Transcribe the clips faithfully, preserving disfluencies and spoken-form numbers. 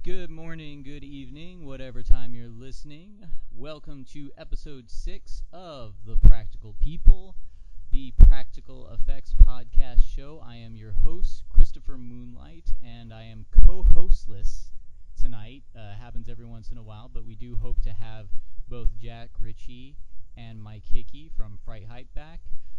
Good morning, good evening, whatever time you're listening. Welcome to episode six of The Practical People, the Practical Effects podcast show. I am your host, Christopher Moonlight, and I am co-hostless tonight. Uh, happens every once in a while, but we do hope to have both Jack Ritchie and Mike Hickey from Fright Hype back.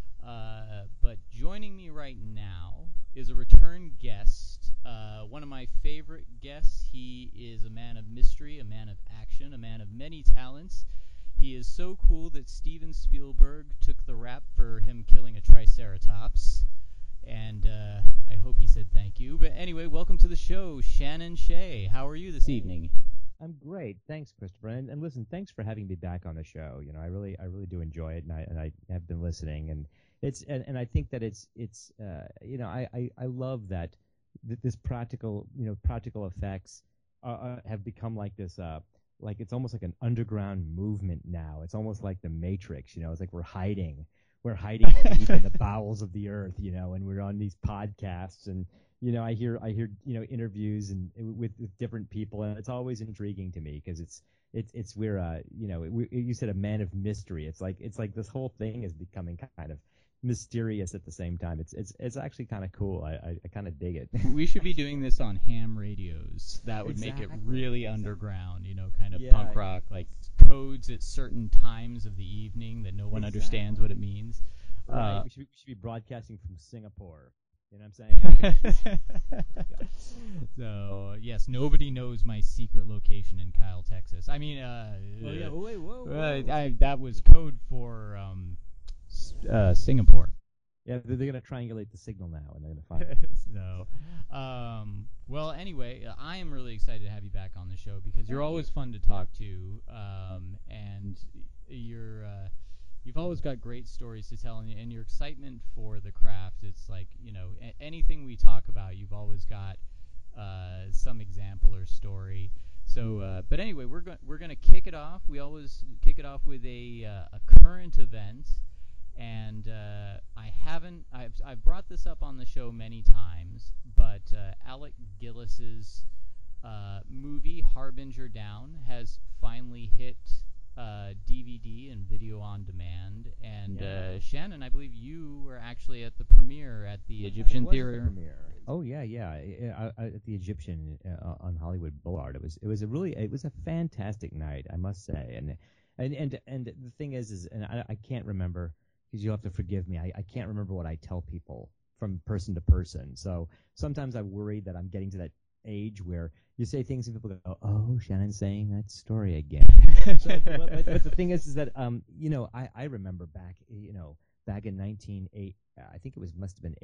Uh, but joining me right now is a return guest, uh, one of my favorite guests. He is a man of mystery, a man of action, a man of many talents. He is so cool that Steven Spielberg took the rap for him killing a triceratops, and uh, I hope he said thank you. But anyway, welcome to the show, Shannon Shea. How are you this evening? I'm great, thanks, Christopher. And, and listen, thanks for having me back on the show. You know, I really, I really do enjoy it, and I, and I have been listening, and it's, and, and I think that it's, it's, uh, you know, I, I, I love that th- this practical, you know, practical effects uh, uh, have become like this, uh, like it's almost like an underground movement now. It's almost like the Matrix. You know, it's like we're hiding, we're hiding deep in the bowels of the earth. You know, and we're on these podcasts and. You know, I hear I hear you know interviews and with, with different people, and it's always intriguing to me because it's it's it's we're uh you know we, you said a man of mystery. It's like it's like this whole thing is becoming kind of mysterious at the same time. It's it's it's actually kind of cool. I I, I kind of dig it. We should be doing this on ham radios. That would exactly. make it really exactly. underground, you know, kind of yeah, punk rock, like codes at certain times of the evening that no one exactly. understands what it means. Right. Uh, we should be, we should be broadcasting from Singapore. You know what I'm saying? So yes, nobody knows my secret location in Kyle, Texas. I mean, uh, oh yeah, wait, whoa, whoa. Uh, I, that was code for um, uh, Singapore. Yeah, they're, they're gonna triangulate the signal now, and they're gonna find it. so, um, well, anyway, uh, I am really excited to have you back on the show because you're always fun to talk to, um, and you're. Uh, You've always got great stories to tell, and, and your excitement for the craft, it's like, you know, a- anything we talk about, you've always got uh, some example or story. So, uh, but anyway, we're, go- we're going to kick it off. We always kick it off with a, uh, a current event, and uh, I haven't, I've, I've brought this up on the show many times, but uh, Alec Gillis's uh, movie, Harbinger Down, has finally hit Uh, D V D and video on demand, and yeah. uh, Shannon, I believe you were actually at the premiere at the Egyptian Theater. The oh yeah, yeah, I, I, at the Egyptian uh, on Hollywood Boulevard. It was it was a really it was a fantastic night, I must say. And and and and the thing is, is and I, I can't remember because you'll have to forgive me. I, I can't remember what I tell people from person to person. So sometimes I worry that I'm getting to that age where you say things and people go, "Oh, Shannon's saying that story again." so, but, but, but the thing is, is that um, you know, I, I remember back, you know, back in nineteen eight, I think it was must have been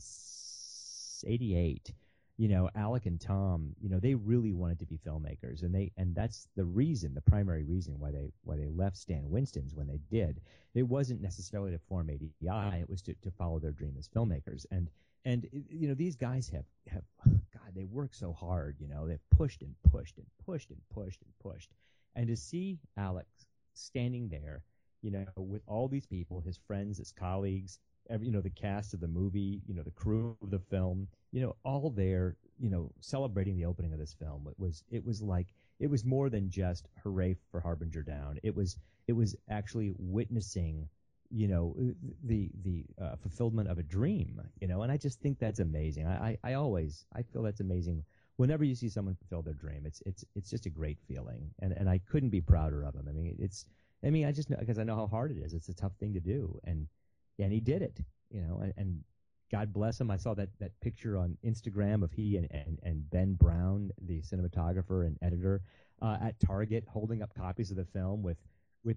eighties, eighty-eight. You know, Alec and Tom, you know, they really wanted to be filmmakers, and they and that's the reason, the primary reason why they why they left Stan Winston's when they did. It wasn't necessarily to form A D I; it was to, to follow their dream as filmmakers. And and you know, these guys have have God, they work so hard. You know, they've pushed and pushed and pushed and pushed and pushed. And to see Alex standing there, you know, with all these people, his friends, his colleagues, every, you know, the cast of the movie, you know, the crew of the film, you know, all there, you know, celebrating the opening of this film. It was, it was like, it was more than just hooray for Harbinger Down. It was, it was actually witnessing, you know, the the uh, fulfillment of a dream, you know, and I just think that's amazing. I, I, I always, I feel that's amazing. Whenever you see someone fulfill their dream, it's it's it's just a great feeling, and and I couldn't be prouder of him. I mean, it's, I mean, I just know because I know how hard it is. It's a tough thing to do, and and he did it, you know, and, and God bless him. I saw that, that picture on Instagram of he and, and, and Ben Brown, the cinematographer and editor, uh, at Target holding up copies of the film with with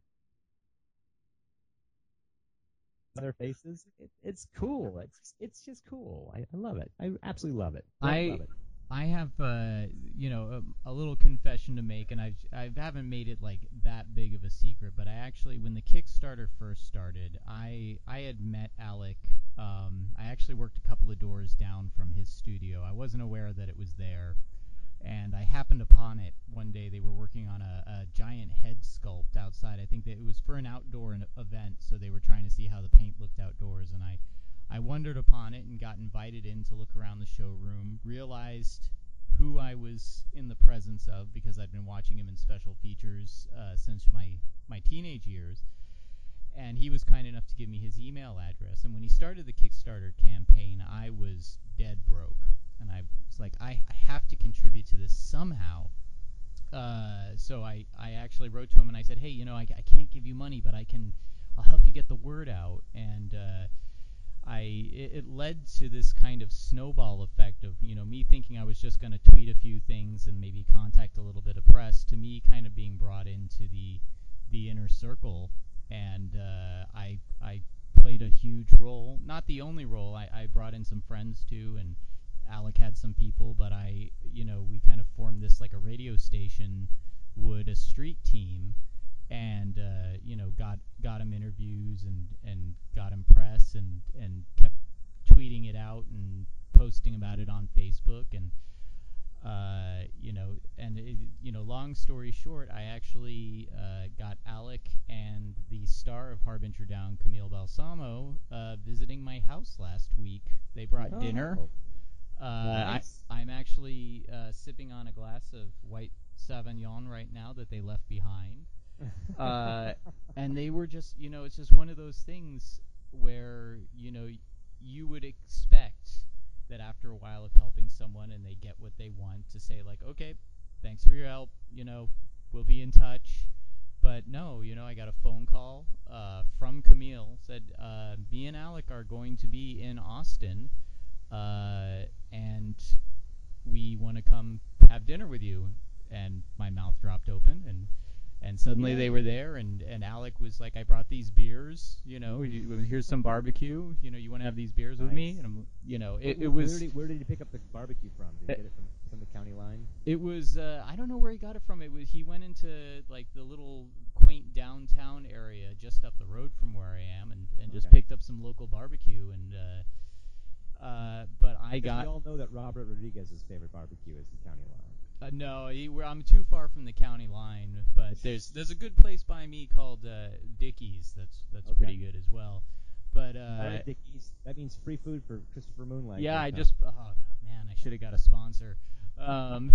their faces. It, it's cool. It's it's just cool. I, I love it. I absolutely love it. Love, I love it. I have uh, you know a, a little confession to make, and I've I haven't made it like that big of a secret, but I actually, when the Kickstarter first started, I I had met Alec. Um, I actually worked a couple of doors down from his studio. I wasn't aware that it was there, and I happened upon it one day. They were working on a, a giant head sculpt outside. I think that it was for an outdoor an event, so they were trying to see how the paint looked outdoors, and I I wandered upon it and got invited in to look around the showroom, realized who I was in the presence of because I'd been watching him in special features uh, since my my teenage years. And he was kind enough to give me his email address. And when he started the Kickstarter campaign, I was dead broke. And I was like, I, I have to contribute to this somehow. Uh, so I, I actually wrote to him and I said, hey, you know, I, I can't give you money, but I can, I'll help you get the word out. And uh, I it, it led to this kind of snowball effect of, you know, me thinking I was just going to tweet a few things and maybe contact a little bit of press, to me kind of being brought into the the inner circle. And uh, I I played a huge role, not the only role. I, I brought in some friends too, and Alec had some people, but I, you know, we kind of formed this like a radio station would a street team, and uh, you know, got got him interviews and and got him press, and and kept tweeting it out and posting about it on Facebook, and uh, you know, and it, you know, long story short, I actually uh, got Alec and the star of Harbinger Down, Camille Balsamo, uh, visiting my house last week. They brought Oh. dinner. Uh, Nice. I, I'm actually uh, sipping on a glass of white Sauvignon right now that they left behind. Uh, and they were just, you know, it's just one of those things where, you know, y- you would expect that after a while of helping someone and they get what they want, to say like, okay, thanks for your help, you know, we'll be in touch. But no, you know, I got a phone call uh, from Camille, said, uh, me and Alec are going to be in Austin, uh, and we want to come have dinner with you. And my mouth dropped open, and and suddenly Yeah. they were there, and, and Alec was like, I brought these beers, you know, you, here's some barbecue, you know, you want to have these beers with me? Nice. And I'm, you know, it, Wh- it wh- was Where did, he, where did he pick up the barbecue from? Did he Uh, get it from, from the county line? it was uh, I don't know where he got it from. It was he went into like the little quaint downtown area just up the road from where I am, and, and just Okay. picked up some local barbecue, and uh, uh, but I Because got we all know that Robert Rodriguez's favorite barbecue is the county line. Uh, no, he, we're, I'm too far from the county line, but there's there's a good place by me called uh, Dickie's. That's that's Okay. pretty good as well. But uh, All right, Dickies. That means free food for Christopher Moonlight. yeah, right I now. just oh man, I should have got a sponsor. Um,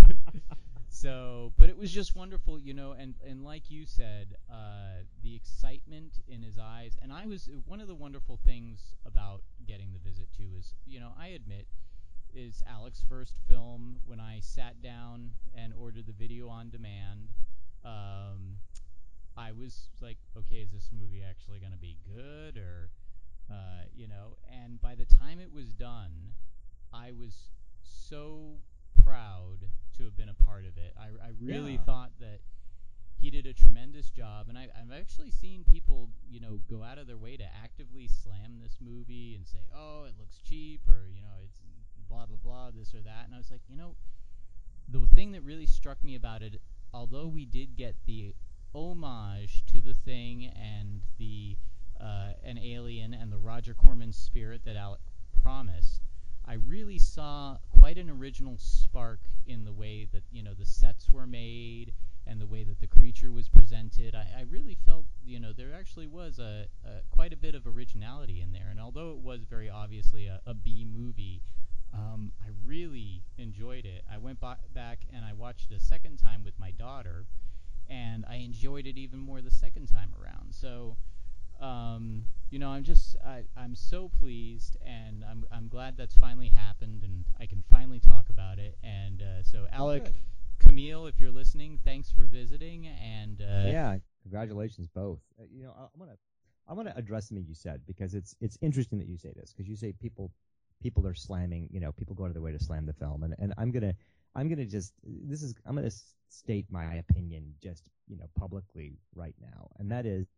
so, but it was just wonderful, you know, and and like you said, uh, the excitement in his eyes, and I was one of the wonderful things about getting the visit too is, you know, I admit, is Alec's first film. When I sat down and ordered the video on demand, um, I was like, okay, is this movie actually going to be good, or, uh, you know? And by the time it was done, I was so proud to have been a part of it. I, I really Yeah. thought that he did a tremendous job, and I, I've actually seen people, you know, go out of their way to actively slam this movie and say, oh, it looks cheap, or, you know, it's blah, blah, blah, this or that. And I was like, you know, the thing that really struck me about it, although we did get the homage to The Thing and the uh, an Alien and the Roger Corman spirit that Alec promised, I really saw quite an original spark in the way that, you know, the sets were made and the way that the creature was presented. I, I really felt, you know, there actually was a, a quite a bit of originality in there. And although it was very obviously a, a B movie, um, I really enjoyed it. I went ba- back and I watched it a second time with my daughter, and I enjoyed it even more the second time around. So, um, you know, I'm just I, I'm so pleased, and I'm I'm glad that's finally happened, and I can finally talk about it. And uh, so, Alec, Good. Camille, if you're listening, thanks for visiting. And uh, Yeah, congratulations both. Uh, you know, I, I'm gonna I'm gonna address something you said, because it's it's interesting that you say this, because you say people people are slamming, you know, people go out of their way to slam the film, and, and I'm gonna I'm gonna just this is I'm gonna s- state my opinion just, you know, publicly right now, and that is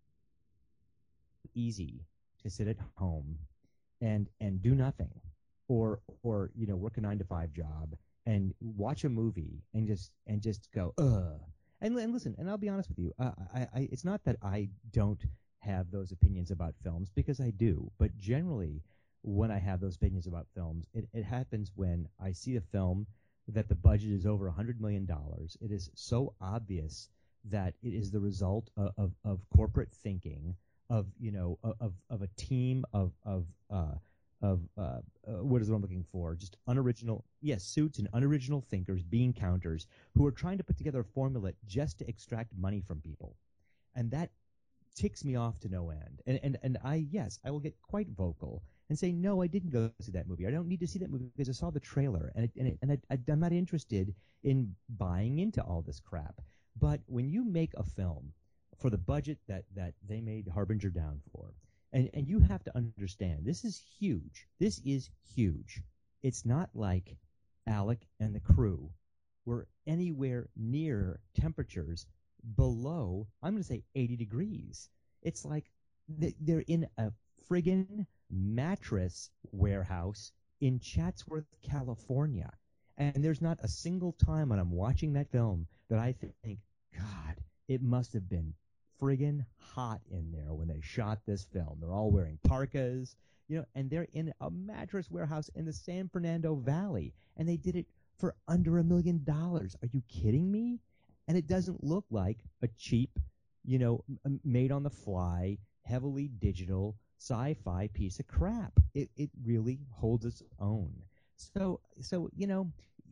easy to sit at home and and do nothing, or or you know, work a nine to five job and watch a movie and just and just go ugh. And, and listen, and I'll be honest with you, uh, I, I it's not that I don't have those opinions about films, because I do, but generally when I have those opinions about films, it, it happens when I see a film that the budget is over a hundred million dollars. It is so obvious that it is the result of, of, of corporate thinking, of, you know, of of a team of of uh, of uh, uh, what is what I'm looking for? Just unoriginal, yes, suits and unoriginal thinkers, bean counters, who are trying to put together a formula just to extract money from people, and that ticks me off to no end. And and and I yes, I will get quite vocal and say no, I didn't go see that movie. I don't need to see that movie because I saw the trailer, and it, and, it, and I, I'm not interested in buying into all this crap. But when you make a film for the budget that that they made Harbinger Down for, and and you have to understand, this is huge. This is huge. It's not like Alec and the crew were anywhere near temperatures below, I'm going to say eighty degrees. It's like they're in a friggin' mattress warehouse in Chatsworth, California. And there's not a single time when I'm watching that film that I think, God, it must have been friggin' hot in there when they shot this film. They're all wearing parkas, you know, and they're in a mattress warehouse in the San Fernando Valley. And they did it for under a million dollars. Are you kidding me? And it doesn't look like a cheap, you know, m- made on the fly, heavily digital sci-fi piece of crap. It it really holds its own. So so you know,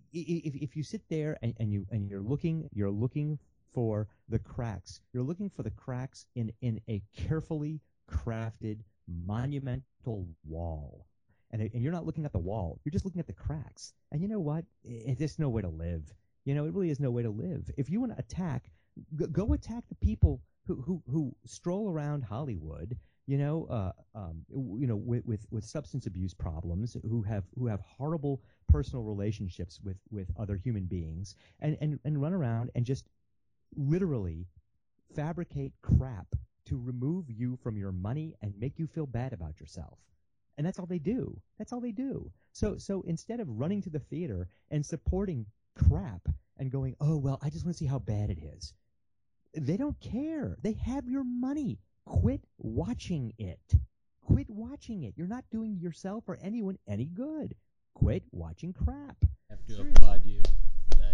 if if you sit there and, and you and you're looking you're looking for the cracks, you're looking for the cracks in in a carefully crafted monumental wall. And, and you're not looking at the wall. You're just looking at the cracks. And you know what? It, there's no way to live. You know, it really is no way to live. If you want to attack, g- go attack the people who, who, who stroll around Hollywood, you know, uh, um, you know, with, with, with substance abuse problems, who have who have horrible personal relationships with, with other human beings, and, and, and run around and just literally fabricate crap to remove you from your money and make you feel bad about yourself. And that's all they do. That's all they do. So so instead of running to the theater and supporting crap and going, oh, well, I just want to see how bad it is, they don't care. They have your money. Quit watching it. Quit watching it. You're not doing yourself or anyone any good. Quit watching crap. I have to applaud you. That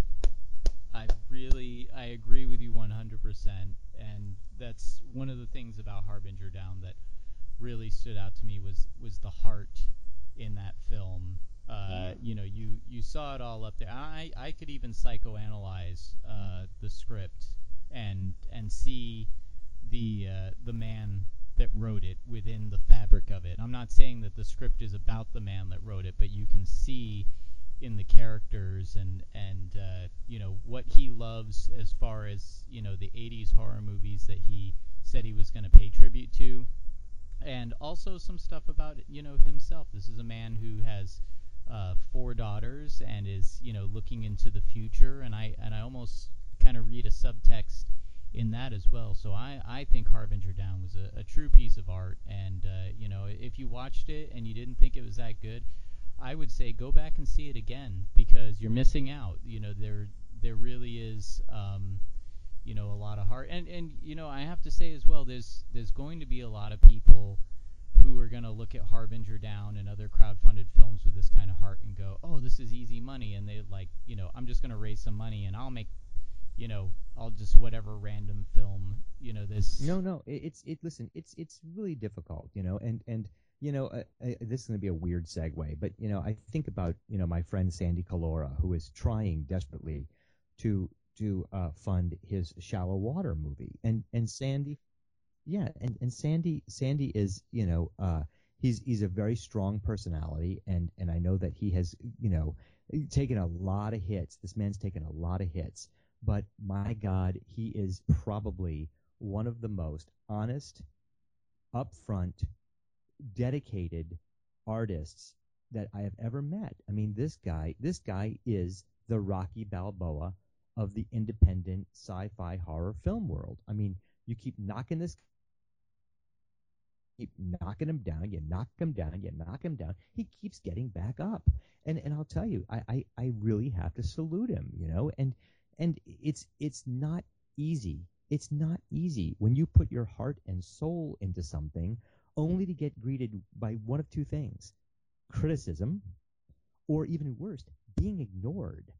I really, I agree with you one hundred percent. And that's one of the things about Harbinger Down that really stood out to me was was the heart in that film. Uh, you know, you, you saw it all up there. I, I could even psychoanalyze uh, the script and and see the uh, the man that wrote it within the fabric of it. I'm not saying that the script is about the man that wrote it, but you can see in the characters and and uh, you know what he loves as far as you know the eighties horror movies that he said he was going to pay tribute to. And also some stuff about you know himself. This is a man who has uh, four daughters and is you know looking into the future. And I and I almost kind of read a subtext in that as well. So I, I think Harbinger Down was a, a true piece of art. And uh, you know if you watched it and you didn't think it was that good, I would say go back and see it again because you're missing out. You know there there really is. Um, you know, a lot of heart. And, and, you know, I have to say as well, there's there's going to be a lot of people who are going to look at Harbinger Down and other crowdfunded films with this kind of heart and go, oh, this is easy money. And they like, you know, I'm just going to raise some money and I'll make, you know, I'll just whatever random film, you know, this. No, no, it, it's, it, listen, it's, it's really difficult, you know, and, and, you know, uh, uh, this is going to be a weird segue, but, you know, I think about, you know, my friend Sandy Calora, who is trying desperately to, to uh, fund his Shallow Water movie, and and Sandy, yeah, and, and Sandy Sandy is you know uh, he's he's a very strong personality, and, and I know that he has you know taken a lot of hits. This man's taken a lot of hits, but my God, he is probably one of the most honest, upfront, dedicated artists that I have ever met. I mean, this guy this guy is the Rocky Balboa of the independent sci-fi horror film world. I mean, you keep knocking this, keep knocking him down, you knock him down, you knock him down. He keeps getting back up. And and I'll tell you, I, I, I really have to salute him, you know, and and it's it's not easy. It's not easy when you put your heart and soul into something only to get greeted by one of two things: criticism, or even worse, being ignored.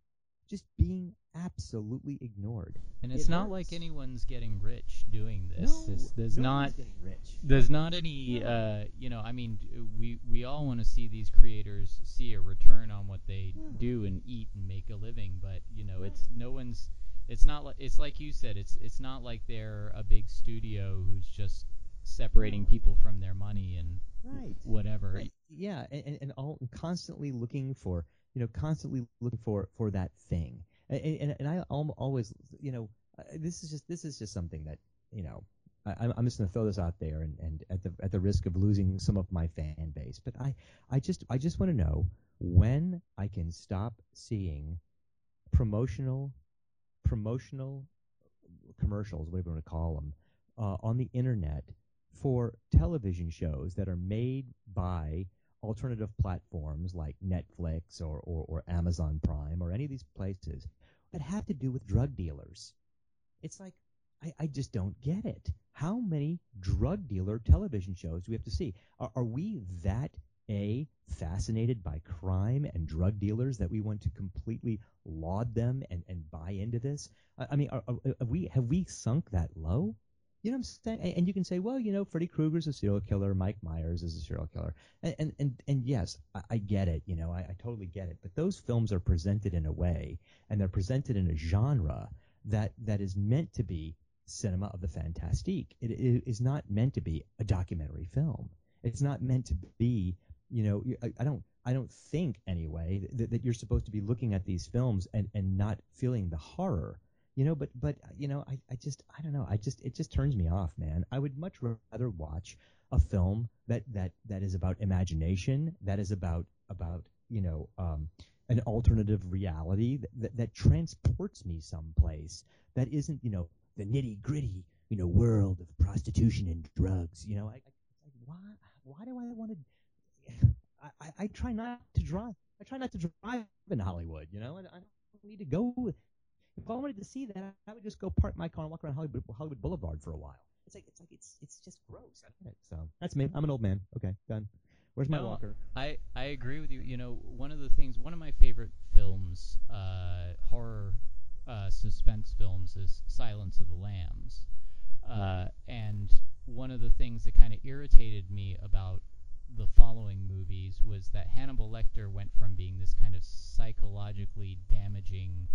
just being absolutely ignored. And it's It not hurts. like anyone's getting rich doing this. No, There's, there's no not one's getting rich. there's not any uh, you know, I mean, d- we we all want to see these creators see a return on what they Yeah. do and eat and make a living, but you know, it's no one's it's not like it's like you said, it's it's not like they're a big studio who's just separating No. people from their money and Right. whatever. Right. Yeah, and, and, and all constantly looking for, you know, constantly looking for, for that thing. And, and, and I al- always, you know, uh, this is just this is just something that, you know, I, I'm I'm just going to throw this out there, and, and at the at the risk of losing some of my fan base, but I, I just I just want to know when I can stop seeing promotional promotional commercials, whatever you want to call them, uh, on the internet for television shows that are made by alternative platforms like Netflix or, or, or Amazon Prime or any of these places that have to do with drug dealers. It's like, I, I just don't get it. How many drug dealer television shows do we have to see? Are, are we that a fascinated by crime and drug dealers that we want to completely laud them and, and buy into this? I, I mean, are, are, have we have we sunk that low? You know what I'm saying? And, and you can say, well, you know, Freddy Krueger's a serial killer, Mike Myers is a serial killer, and and and, and yes, I, I get it. You know, I, I totally get it. But those films are presented in a way, and they're presented in a genre that that is meant to be cinema of the fantastique. It, it is not meant to be a documentary film. It's not meant to be, you know, I, I don't I don't think anyway that, that you're supposed to be looking at these films and, and not feeling the horror, you know. But but you know, I, I just I don't know. I just it just turns me off, man. I would much rather watch a film that that that is about imagination, that is about about you know um, an alternative reality that, that that transports me someplace that isn't, you know, the nitty gritty, you know, world of prostitution and drugs. You know, I, I it's like why why do I want to? I, I, I try not to drive. I try not to drive in Hollywood. You know, and I don't need to go. If I wanted to see that, I would just go park my car and walk around Hollywood, Hollywood Boulevard for a while. It's like it's like it's it's just gross. I don't get it. So that's me. I'm an old man. Okay, done. Where's my No, walker? I, I agree with you. You know, one of the things, one of my favorite films, uh, horror uh, suspense films, is Silence of the Lambs. Uh, and one of the things that kind of irritated me about the following movies was that Hannibal Lecter went from being this kind of psychologically damaging,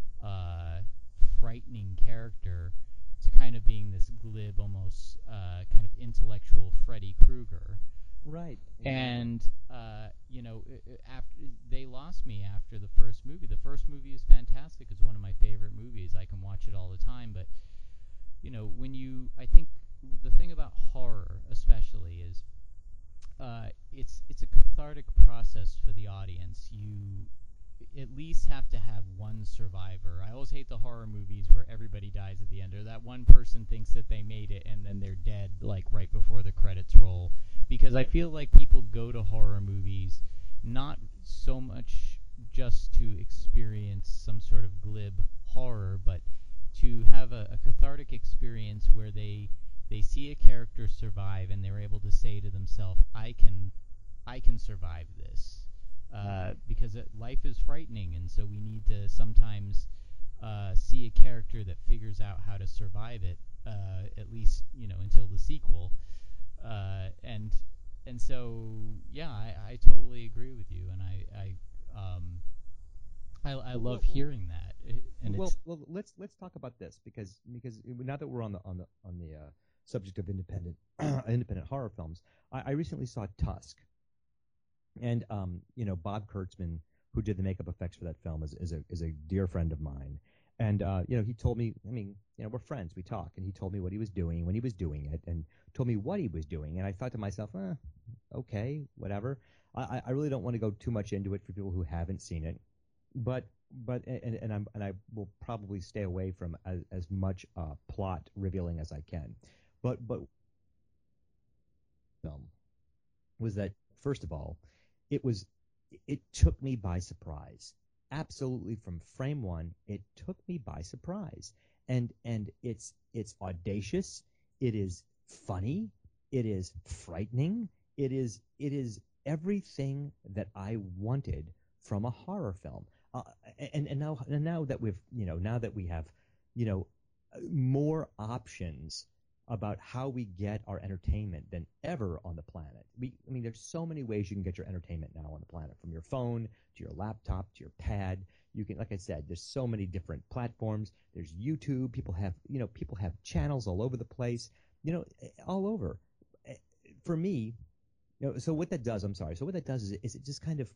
uh, frightening character to kind of being this glib, almost uh, kind of intellectual Freddy Krueger. Right. And uh, you know, after they lost me after the first movie. The first movie is fantastic. It's one of my favorite movies. I can watch it all the time. But you know, when you, I think the thing about horror, especially, is uh, it's it's a cathartic process for the audience. You at least have to have one survivor. I always hate the horror movies where everybody dies at the end, or that one person thinks that they made it and then they're dead, like right before the credits roll. Because I feel like people go to horror movies not so much just to experience some sort of glib horror, but to have a, a cathartic experience where they they see a character survive and they're able to say to themselves, "I can, I can survive this." Uh, because it, life is frightening, and so we need to sometimes uh, see a character that figures out how to survive it, uh, at least, you know, until the sequel. Uh, and and so yeah, I, I totally agree with you, and I I um, I, I Well, love well, hearing that. It, and well, it's well, let's let's talk about this because because now that we're on the on the on the uh, subject of independent independent horror films, I, I recently saw Tusk. And um, you know, Bob Kurtzman, who did the makeup effects for that film, is, is a is a dear friend of mine. And uh, you know, he told me, I mean, you know, we're friends, we talk, and he told me what he was doing when he was doing it, and told me what he was doing. And I thought to myself, eh, okay, whatever. I, I really don't want to go too much into it for people who haven't seen it, but but and, and I'm and I will probably stay away from as, as much uh, plot revealing as I can. But but film was that first of all, it was it took me by surprise. Absolutely, from frame one, it took me by surprise. And and it's it's audacious. It is funny. It is frightening. It is it is everything that I wanted from a horror film. uh, and and now and now that we've you know now that we have you know more options about how we get our entertainment than ever on the planet. We, I mean, there's so many ways you can get your entertainment now on the planet, from your phone to your laptop to your pad. You can, like I said, there's so many different platforms. There's YouTube. People have, you know, people have channels all over the place, you know, all over. For me, you know, so what that does, I'm sorry. So what that does is it, is it just kind of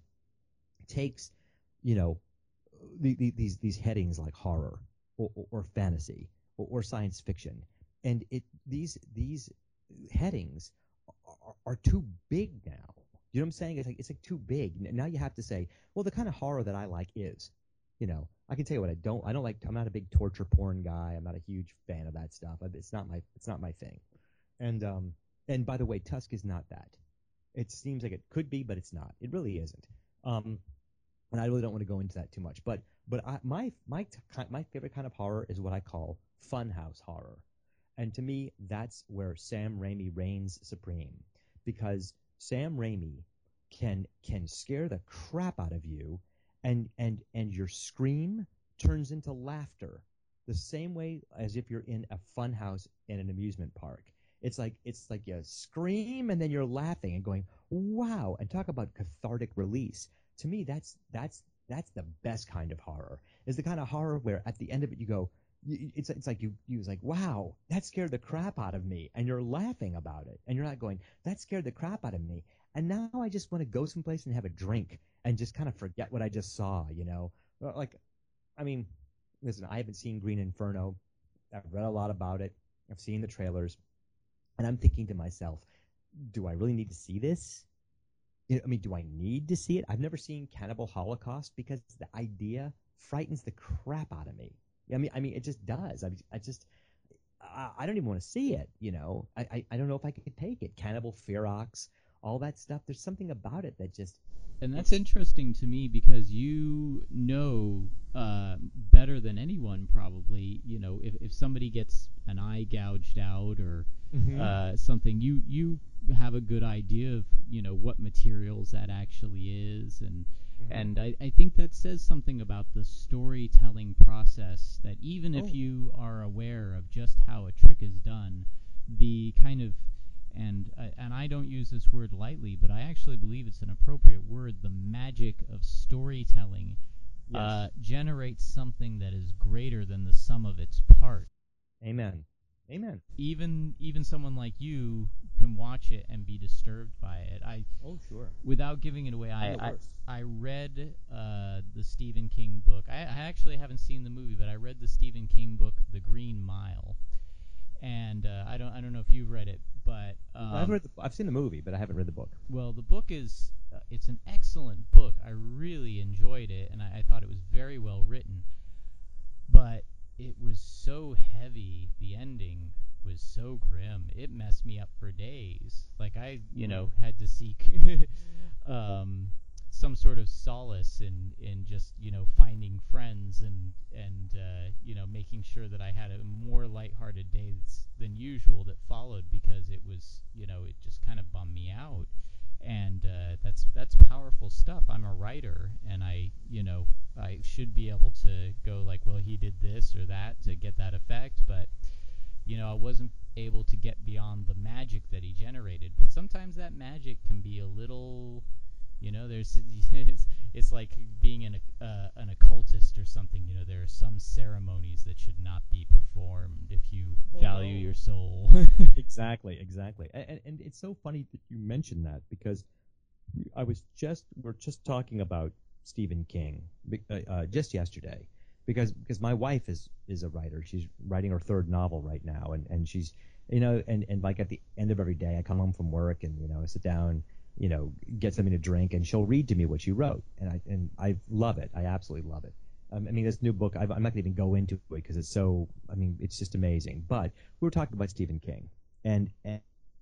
takes, you know, the, the, these these headings like horror or, or, or fantasy or, or science fiction. And it these these headings are, are too big now. You know what I'm saying? It's like it's like too big. Now you have to say, well, the kind of horror that I like is, you know, I can tell you what I don't. I don't like. I'm not a big torture porn guy. I'm not a huge fan of that stuff. It's not my. It's not my thing. And um and by the way, Tusk is not that. It seems like it could be, but it's not. It really isn't. Um, and I really don't want to go into that too much. But but I, my my my favorite kind of horror is what I call funhouse horror. And to me, that's where Sam Raimi reigns supreme, because Sam Raimi can can scare the crap out of you, and and and your scream turns into laughter, the same way as if you're in a fun house in an amusement park. It's like it's like you scream and then you're laughing and going, wow, and talk about cathartic release. To me, that's that's that's the best kind of horror. Is the kind of horror where at the end of it you go, It's it's like you you was like, wow, that scared the crap out of me, and you're laughing about it, and you're not going, that scared the crap out of me, and now I just want to go someplace and have a drink and just kind of forget what I just saw, you know? Like, I mean, listen, I haven't seen Green Inferno. I've read a lot about it. I've seen the trailers, and I'm thinking to myself, do I really need to see this? I mean, do I need to see it? I've never seen Cannibal Holocaust because the idea frightens the crap out of me. I mean, I mean, it just does. I, I just, I, I don't even want to see it. You know, I, I, I don't know if I could take it. Cannibal Ferox, all that stuff. There's something about it that just. And that's interesting to me because you know uh, better than anyone probably. You know, if if somebody gets an eye gouged out or mm-hmm. uh, something, you you have a good idea of you know what materials that actually is, and mm-hmm. and I, I think that says something about the storytelling process. That even oh. if you are aware of just how a trick is done, the kind of And uh, and I don't use this word lightly, but I actually believe it's an appropriate word. The magic of storytelling yes. uh, generates something that is greater than the sum of its parts. Amen. Amen. Even even someone like you can watch it and be disturbed by it. I oh sure. Without giving it away, I I, I read uh, the Stephen King book. I, I actually haven't seen the movie, but I read the Stephen King book, The Green Mile. And uh, I don't I don't know if you've read it, but um, I've read the, I've seen the movie, but I haven't read the book. Well, the book is uh, it's an excellent book. I really enjoyed it, and I, I thought it was very well written. But it was so heavy. The ending was so grim. It messed me up for days. Like I, you know, had to seek um, some sort of solace in, in just, you know, finding friends and, and uh, you know, making sure that I had a more lighthearted day than usual that followed, because it was, you know, it just kind of bummed me out. And uh, that's that's powerful stuff. I'm a writer, and I, you know, I should be able to go like, well, he did this or that to get that effect, but, you know, I wasn't able to get beyond the magic that he generated. But sometimes that magic can be a little... You know, there's it's, it's like being an uh, an occultist or something. You know, there are some ceremonies that should not be performed if you well, value your soul. Exactly, exactly. And, and it's so funny that you mentioned that, because I was just we're just talking about Stephen King uh, uh, just yesterday, because because my wife is is a writer. She's writing her third novel right now, and, and she's you know and, and like at the end of every day, I come home from work and you know I sit down. You know, get something to drink, and she'll read to me what she wrote, and I and I love it. I absolutely love it. Um, I mean, this new book, I've, I'm not going to even go into it because it's so. I mean, it's just amazing. But we were talking about Stephen King, and, and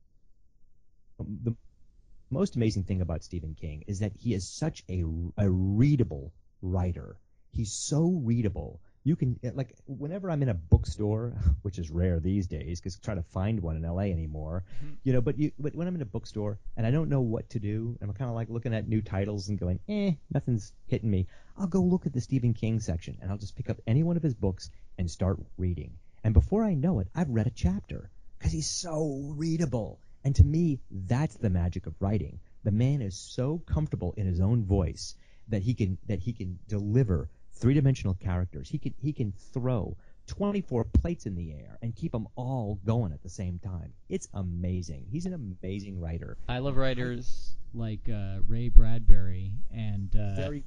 the most amazing thing about Stephen King is that he is such a a readable writer. He's so readable You can like whenever I'm in a bookstore, which is rare these days because try to find one in L A anymore, Mm-hmm. you know. But you, but when I'm in a bookstore and I don't know what to do, and I'm kind of like looking at new titles and going, eh, nothing's hitting me. I'll go look at the Stephen King section and I'll just pick up any one of his books and start reading. And before I know it, I've read a chapter because he's so readable. And to me, that's the magic of writing. The man is so comfortable in his own voice that he can that he can deliver three-dimensional characters. He can he can throw twenty-four plates in the air and keep them all going at the same time. It's amazing. He's an amazing writer. I love writers like uh, Ray Bradbury and uh, Very,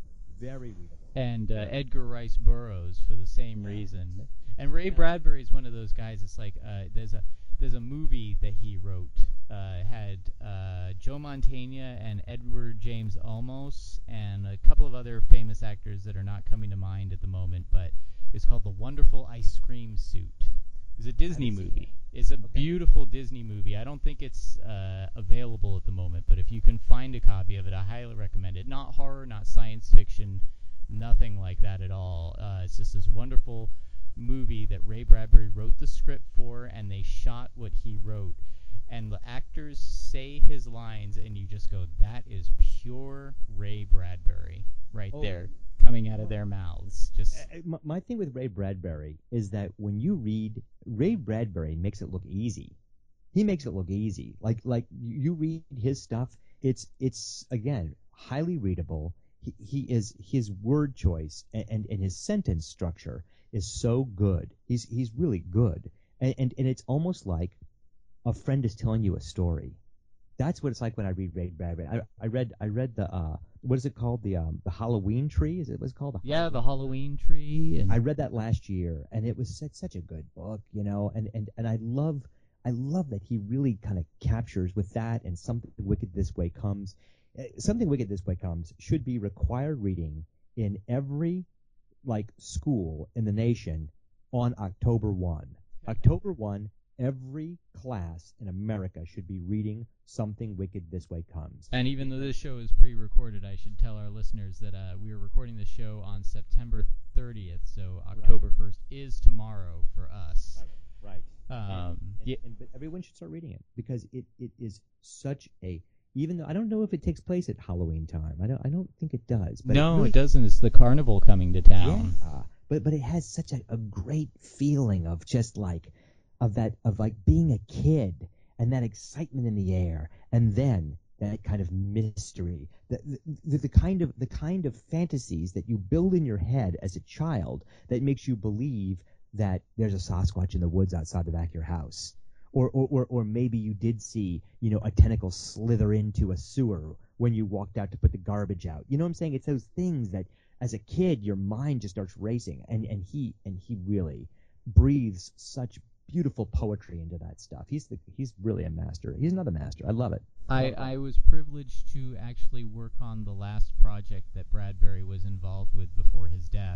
very readable. and uh, Edgar Rice Burroughs for the same Yeah. reason. And Ray Bradbury is one of those guys. It's like uh, there's a there's a movie that he wrote. Uh, had uh, Joe Mantegna and Edward James Olmos and a couple of other famous actors that are not coming to mind at the moment. But it's called The Wonderful Ice Cream Suit. It's a Disney haven't seen movie. It's a Okay. beautiful Disney movie. I don't think it's uh, available at the moment, but if you can find a copy of it, I highly recommend it. Not horror, not science fiction, nothing like that at all. Uh, it's just this wonderful movie that Ray Bradbury wrote the script for, and they shot what he wrote. And the actors say his lines, and you just go, that is pure Ray Bradbury right Oh. there, coming out of their mouths. Just Uh, My, my thing with Ray Bradbury is that when you read, Ray Bradbury makes it look easy. He makes it look easy. Like like you you read his stuff, it's it's again highly readable. He, he is his word choice and, and, and his sentence structure is so good. He's he's really good, and, and and it's almost like a friend is telling you a story. That's what it's like when I read Ray Bradbury. I, I read I read the uh what is it called the um the Halloween Tree? Is it what's it called? The yeah, the Halloween tree. And I read that last year, and it was such, such a good book, you know, and, and, and I love I love that he really kind of captures with that and Something Wicked This Way Comes. Uh, Something Wicked This Way Comes should be required reading in every like school in the nation on October first. October first, every class in America should be reading Something Wicked This Way Comes. And even though this show is pre-recorded, I should tell our listeners that uh, we are recording the show on September thirtieth, so October first is tomorrow for us. Right. Um, and, yeah, and but everyone should start reading it because it, it is such a even though I don't know if it takes place at Halloween time. I don't I don't think it does. But no, it, really, it doesn't. It's the carnival coming to town. Yeah, but but it has such a, a great feeling of just like of that of like being a kid and that excitement in the air, and then that kind of mystery, the, the the kind of the kind of fantasies that you build in your head as a child that makes you believe that there's a Sasquatch in the woods outside the back of your house, or or or, or maybe you did see you know a tentacle slither into a sewer when you walked out to put the garbage out. You know what I'm saying? It's those things that as a kid your mind just starts racing, and and he and he really breathes such beautiful poetry into that stuff. He's the, he's really a master. He's another master. I love it. I, I was privileged to actually work on the last project that Bradbury was involved with before his death,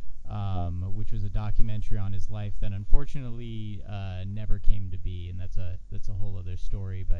um, which was a documentary on his life that unfortunately uh, never came to be, and that's a that's a whole other story. But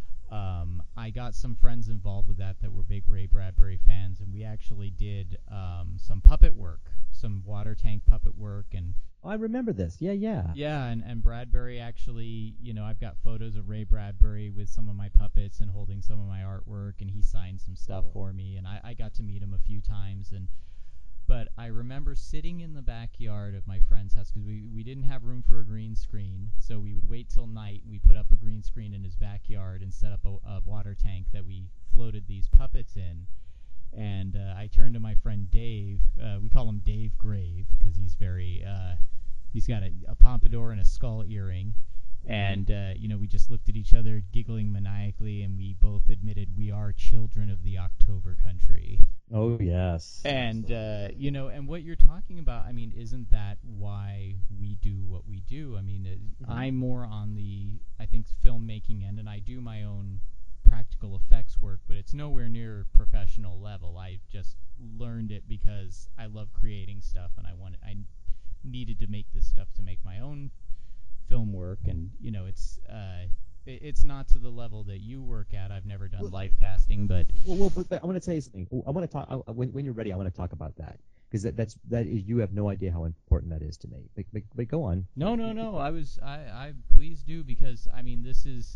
um, I got some friends involved with that that were big Ray Bradbury fans, and we actually did um, some puppet work, some water tank puppet work, and Oh, I remember this. Yeah, yeah. yeah, and, and Bradbury actually, you know, I've got photos of Ray Bradbury with some of my puppets and holding some of my artwork, and he signed some stuff Oh. for me, and I, I got to meet him a few times, and but I remember sitting in the backyard of my friend's house because we, we didn't have room for a green screen, so we would wait till night, and we put up a green screen in his backyard and set up a, a water tank that we floated these puppets in. And uh, I turned to my friend Dave. Uh, we call him Dave Grave because he's very, uh, he's got a, a pompadour and a skull earring. And, uh, you know, we just looked at each other giggling maniacally, and we both admitted we are children of the October country. Oh, yes. And, uh, you know, and what you're talking about, I mean, isn't that why we do what we do? I mean, uh, Mhm. I'm more on the, I think, filmmaking end, and I do my own practical effects work, but it's nowhere near professional level. I just learned it because I love creating stuff, and I wanted, I needed to make this stuff to make my own film work, and you know, it's uh, it, it's not to the level that you work at. I've never done Well- live casting, but Well, well but, but I want to tell you something. I want to talk I, when, when you're ready. I want to talk about that because that, that's that is, you have no idea how important that is to me. But, but, but go on. No, no, no. I was, I, I please do, because I mean, this is,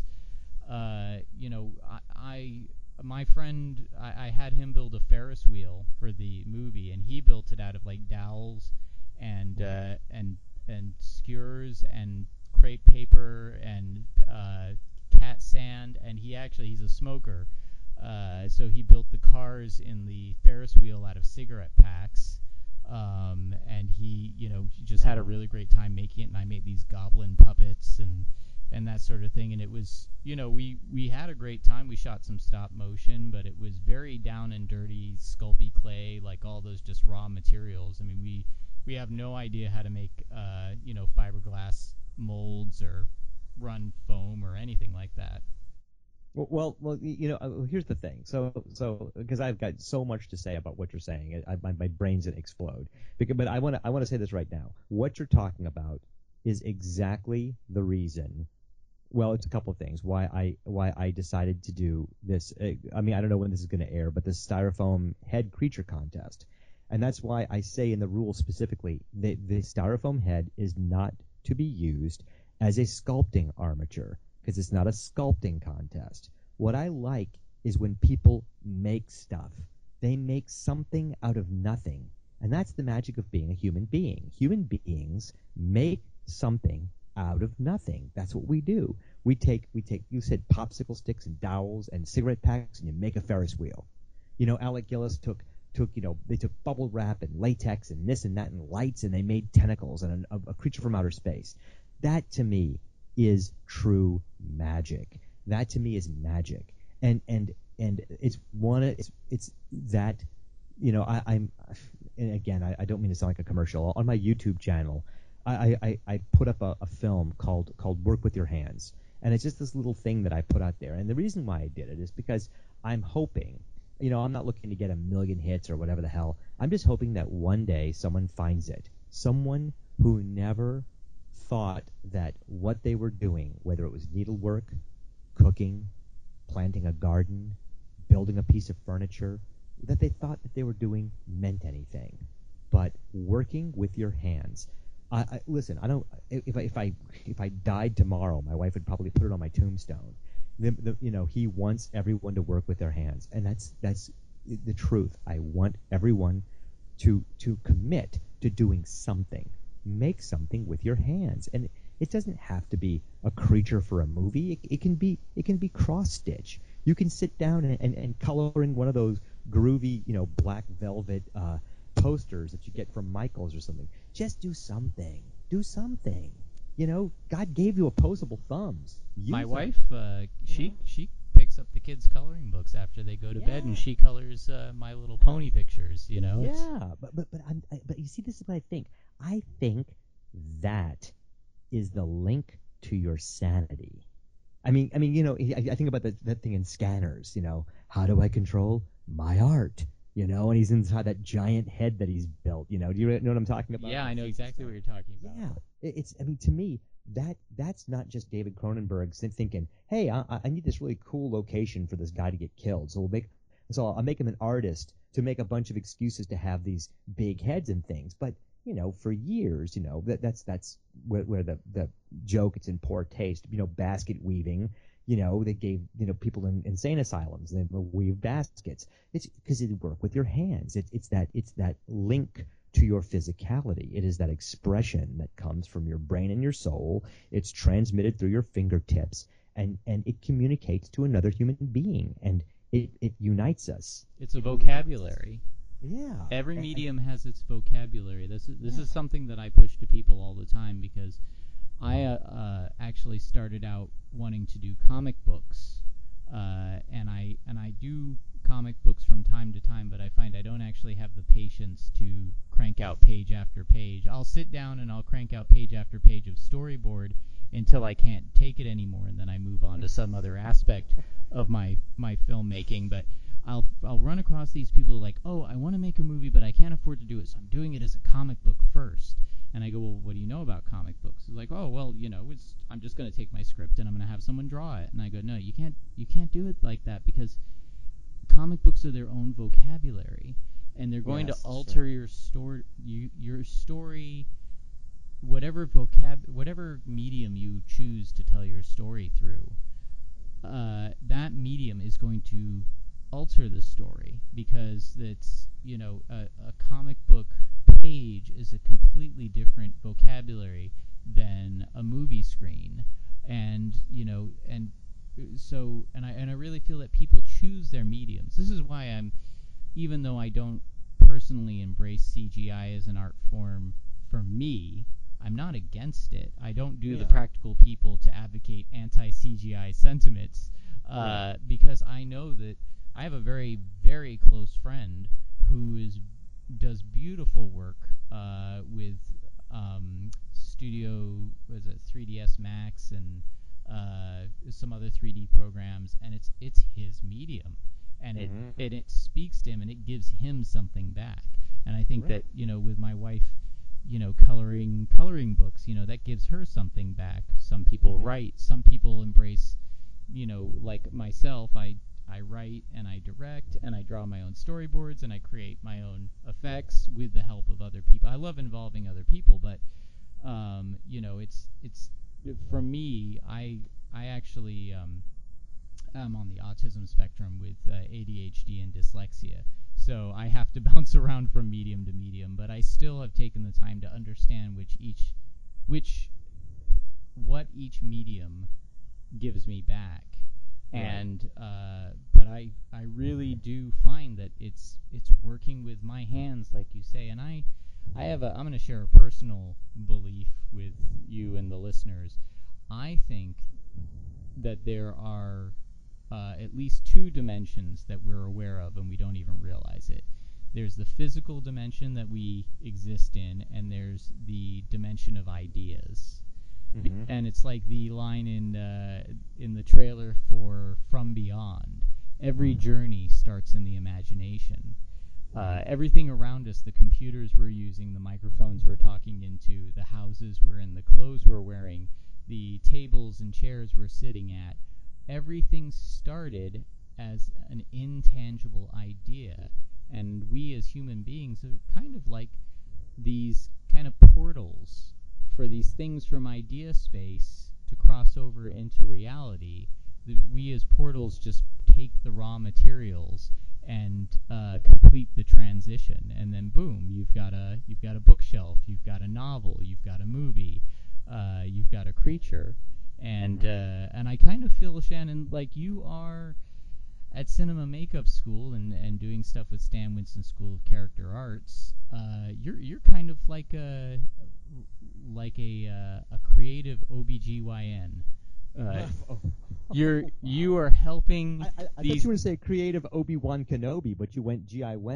uh, you know, I, I my friend, I, I had him build a Ferris wheel for the movie, and he built it out of like dowels and uh, and and skewers and crepe paper and uh, cat sand, and he actually he's a smoker, uh, so he built the cars in the Ferris wheel out of cigarette packs. Um, and he, you know, just had a really great time making it, and I made these goblin puppets and and that sort of thing, and it was, you know, we we had a great time. We shot some stop motion, but it was very down and dirty, sculpey clay, like all those just raw materials. I mean, we we have no idea how to make, uh, you know, fiberglass molds or run foam or anything like that. Well, well, well, you know, uh, here's the thing. So, so because I've got so much to say about what you're saying, I, my, my brain's gonna explode. Because, but I want to, I want to say this right now. What you're talking about is exactly the reason. Well, it's a couple of things why I why I decided to do this. I mean, I don't know when this is going to air, but the styrofoam head creature contest, and that's why I say in the rules specifically that the styrofoam head is not to be used as a sculpting armature, because it's not a sculpting contest. What I like is when people make stuff. They make something out of nothing. And that's the magic of being a human being. Human beings make something out of nothing. That's what we do. We take, we take, you said popsicle sticks and dowels and cigarette packs, and you make a Ferris wheel. You know, Alec Gillis took, took, you know, they took bubble wrap and latex and this and that and lights, and they made tentacles and a, a creature from outer space. That, to me, is true magic. That to me is magic, and and and it's one. It's it's that, you know. I, I'm, and again, I, I don't mean to sound like a commercial. On my YouTube channel, I I, I put up a, a film called called Work with Your Hands, and it's just this little thing that I put out there. And the reason why I did it is because I'm hoping, you know, I'm not looking to get a million hits or whatever the hell. I'm just hoping that one day someone finds it. Someone who never thought that what they were doing, whether it was needlework, cooking, planting a garden, building a piece of furniture, that they thought that they were doing meant anything. But working with your hands. I, I, listen, I don't. If I if I if I died tomorrow, my wife would probably put it on my tombstone. The, the, you know, he wants everyone to work with their hands, and that's that's the truth. I want everyone to to commit to doing something. Make something with your hands, and it doesn't have to be a creature for a movie. It, it can be it can be cross stitch. You can sit down and, and, and color in one of those groovy, you know, black velvet uh, posters that you get from Michaels or something. Just do something. Do something. You know, God gave you opposable thumbs. Use My them. wife, uh, she know? she picks up the kids' coloring books after they go to Yeah. bed, and she colors uh, My Little Pony pictures. You know, it's, Yeah, but but but I'm, I, but you see, this is what I think. I think that is the link to your sanity. I mean, I mean, you know, I, I think about that that thing in Scanners. You know, how do I control my art? You know, and he's inside that giant head that he's built. You know, do you know what I'm talking about? yeah, I know exactly what you're talking about. Yeah, it- it's. I mean, to me, that that's not just David Cronenberg thinking, "Hey, I, I need this really cool location for this guy to get killed, so we'll make, so I'll make him an artist to make a bunch of excuses to have these big heads and things." But you know, for years, you know, that that's that's where, where the the joke, it's in poor taste. You know, basket weaving. You know, they gave, you know, people in insane asylums, they weave baskets. It's because it work with your hands. It, it's that it's that link to your physicality. It is that expression that comes from your brain and your soul. It's transmitted through your fingertips, and, and it communicates to another human being, and it, it unites us. It's a vocabulary. Yeah. Every And- medium has its vocabulary. This is this Yeah. is something that I push to people all the time, because I uh, uh, actually started out wanting to do comic books, uh, and I and I do comic books from time to time, but I find I don't actually have the patience to crank out page after page. I'll sit down and I'll crank out page after page of storyboard until I can't take it anymore, and then I move on to some other aspect of my my filmmaking. But I'll I'll run across these people like, oh, I want to make a movie, but I can't afford to do it, so I'm doing it as a comic book first. And I go, well, what do you know about comic books? It's like, oh, well, you know, it's I'm just going to take my script and I'm going to have someone draw it. And I go, no, you can't you can't do it like that, because comic books are their own vocabulary. and they're going Yes, to sure. alter your story, you, your story, whatever vocab, whatever medium you choose to tell your story through. Uh, that medium is going to alter the story because it's, you know, a, a comic book page is a completely different vocabulary than a movie screen, and you know, and so, and I and I really feel that people choose their mediums. This is why I'm, even though I don't personally embrace C G I as an art form for me, I'm not against it. I don't do Yeah. the practical people to advocate anti-C G I sentiments uh, Right. because I know that I have a very, very close friend who is does beautiful work uh, with um, Studio, was it three D S Max and uh, some other three D programs, and it's it's his medium, and it Mhm. and it speaks to him, and it gives him something back. And I think Right. that, you know, with my wife, you know, coloring coloring books, you know, that gives her something back. Some people Mhm. write, some people embrace, you know, like myself, I I write and I direct and I draw my own storyboards and I create my own effects with the help of other people. I love involving other people, but um, you know, it's it's for me, I I actually um, am on the autism spectrum with uh, A D H D and dyslexia. So I have to bounce around from medium to medium, but I still have taken the time to understand which each which what each medium gives me back. Right. And uh, but I I really do find that it's it's working with my hands, like you say. And I I have a I'm going to share a personal belief with you and the listeners. I think that there are uh, at least two dimensions that we're aware of, and we don't even realize it. There's the physical dimension that we exist in, and there's the dimension of ideas. Be- Mhm. and it's like the line in uh, in the trailer for From Beyond. Every journey starts in the imagination. Uh, everything around us, the computers we're using, the microphones we're talking into, the houses we're in, the clothes we're wearing, the tables and chairs we're sitting at, everything started as an intangible idea. And we as human beings are kind of like these kind of portals for these things from idea space to cross over into reality. The, we as portals just take the raw materials and uh, complete the transition, and then boom, you've got a you've got a bookshelf, you've got a novel, you've got a movie, uh, you've got a creature, and uh, and I kind of feel, Shannon, like you are at Cinema Makeup School and, and doing stuff with Stan Winston School of Character Arts. Uh, you're you're kind of like a like a uh, a creative O B G Y N. Uh, Oh. you're you are helping I, I, I thought these. you were going to say creative Obi-Wan Kenobi, but you went G I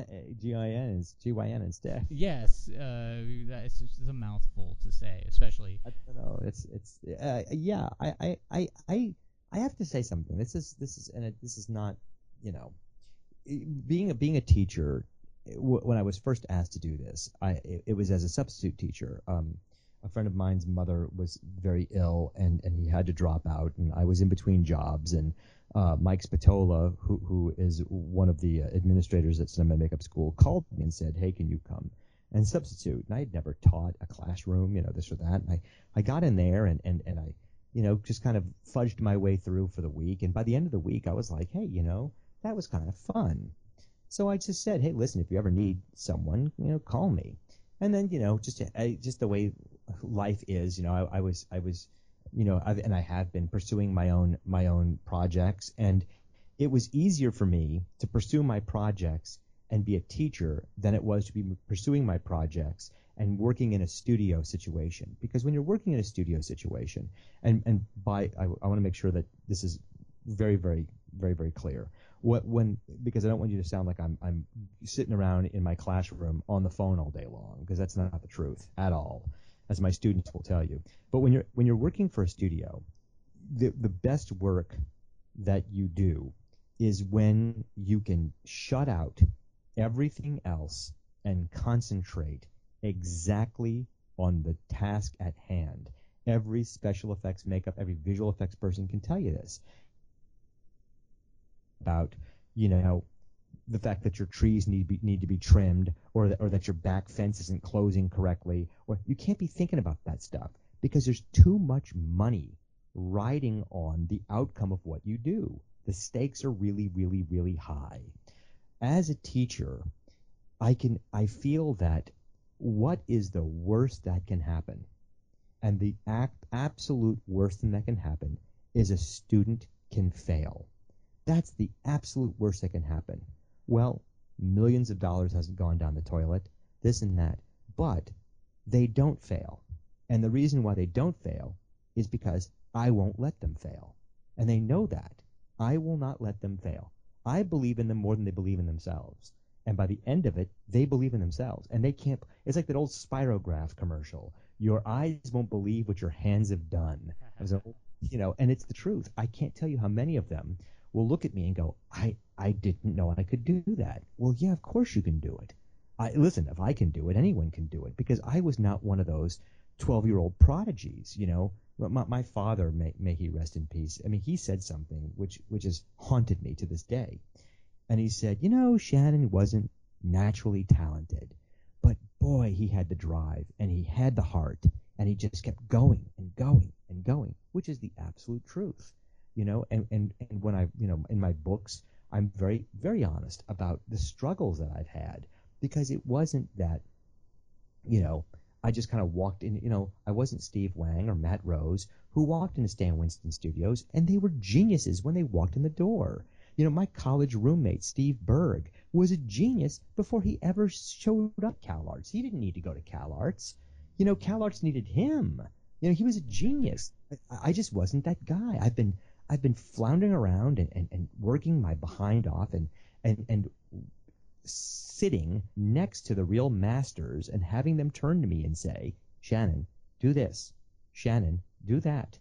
N G Y N instead. Yes, uh, that's just a mouthful to say, especially. I don't know. It's it's uh, yeah. I, I I I I have to say something. This is this is and it, this is not, you know, being a being a teacher. W- when I was first asked to do this, I it, it was as a substitute teacher. Um, a friend of mine's mother was very ill, and, and he had to drop out, and I was in between jobs, and uh, Mike Spatola, who who is one of the uh, administrators at Cinema Makeup School, called me and said, "Hey, can you come and substitute?" And I had never taught a classroom, you know, this or that. And I, I got in there, and, and, and I, you know, just kind of fudged my way through for the week. And by the end of the week, I was like, hey, you know, that was kind of fun. So I just said, hey, listen, if you ever need someone, you know, call me. And then, you know, just I, just the way life is, you know, I, I was I was, you know, I've, and I have been pursuing my own my own projects, and it was easier for me to pursue my projects and be a teacher than it was to be pursuing my projects and working in a studio situation. Because when you're working in a studio situation, and and by I, I want to make sure that this is very very very very clear. What when because I don't want you to sound like I'm I'm sitting around in my classroom on the phone all day long, because that's not the truth at all, as my students will tell you. But when you're when you're working for a studio, the the best work that you do is when you can shut out everything else and concentrate exactly on the task at hand. Every special effects makeup, every visual effects person can tell you this about, you know, the fact that your trees need be, need to be trimmed, or that, or that your back fence isn't closing correctly, or you can't be thinking about that stuff because there's too much money riding on the outcome of what you do. The stakes are really, really, really high. As a teacher, I can I feel that what is the worst that can happen? And the act, absolute worst thing that can happen is a student can fail. That's the absolute worst that can happen. Well, millions of dollars hasn't gone down the toilet, this and that, but they don't fail. And the reason why they don't fail is because I won't let them fail. And they know that. I will not let them fail. I believe in them more than they believe in themselves. And by the end of it, they believe in themselves. And they can't, it's like that old Spirograph commercial. Your eyes won't believe what your hands have done. So, you know, and it's the truth. I can't tell you how many of them will look at me and go, I, I didn't know I could do that. Well, yeah, of course you can do it. I, listen, if I can do it, anyone can do it, because I was not one of those twelve-year-old prodigies, you know. My, my father, may, may he rest in peace, I mean, he said something which, which has haunted me to this day. And he said, you know, Shannon wasn't naturally talented, but boy, he had the drive, and he had the heart, and he just kept going and going and going, which is the absolute truth, you know. And, and, and when I, you know, in my books, I'm very, very honest about the struggles that I've had, because it wasn't that, you know, I just kind of walked in, you know, I wasn't Steve Wang or Matt Rose, who walked into Stan Winston Studios, and they were geniuses when they walked in the door. You know, my college roommate, Steve Berg, was a genius before he ever showed up at CalArts. He didn't need to go to CalArts. You know, CalArts needed him. You know, he was a genius. I, I just wasn't that guy. I've been I've been floundering around and, and, and working my behind off and, and, and sitting next to the real masters and having them turn to me and say, Shannon, do this. Shannon, do that.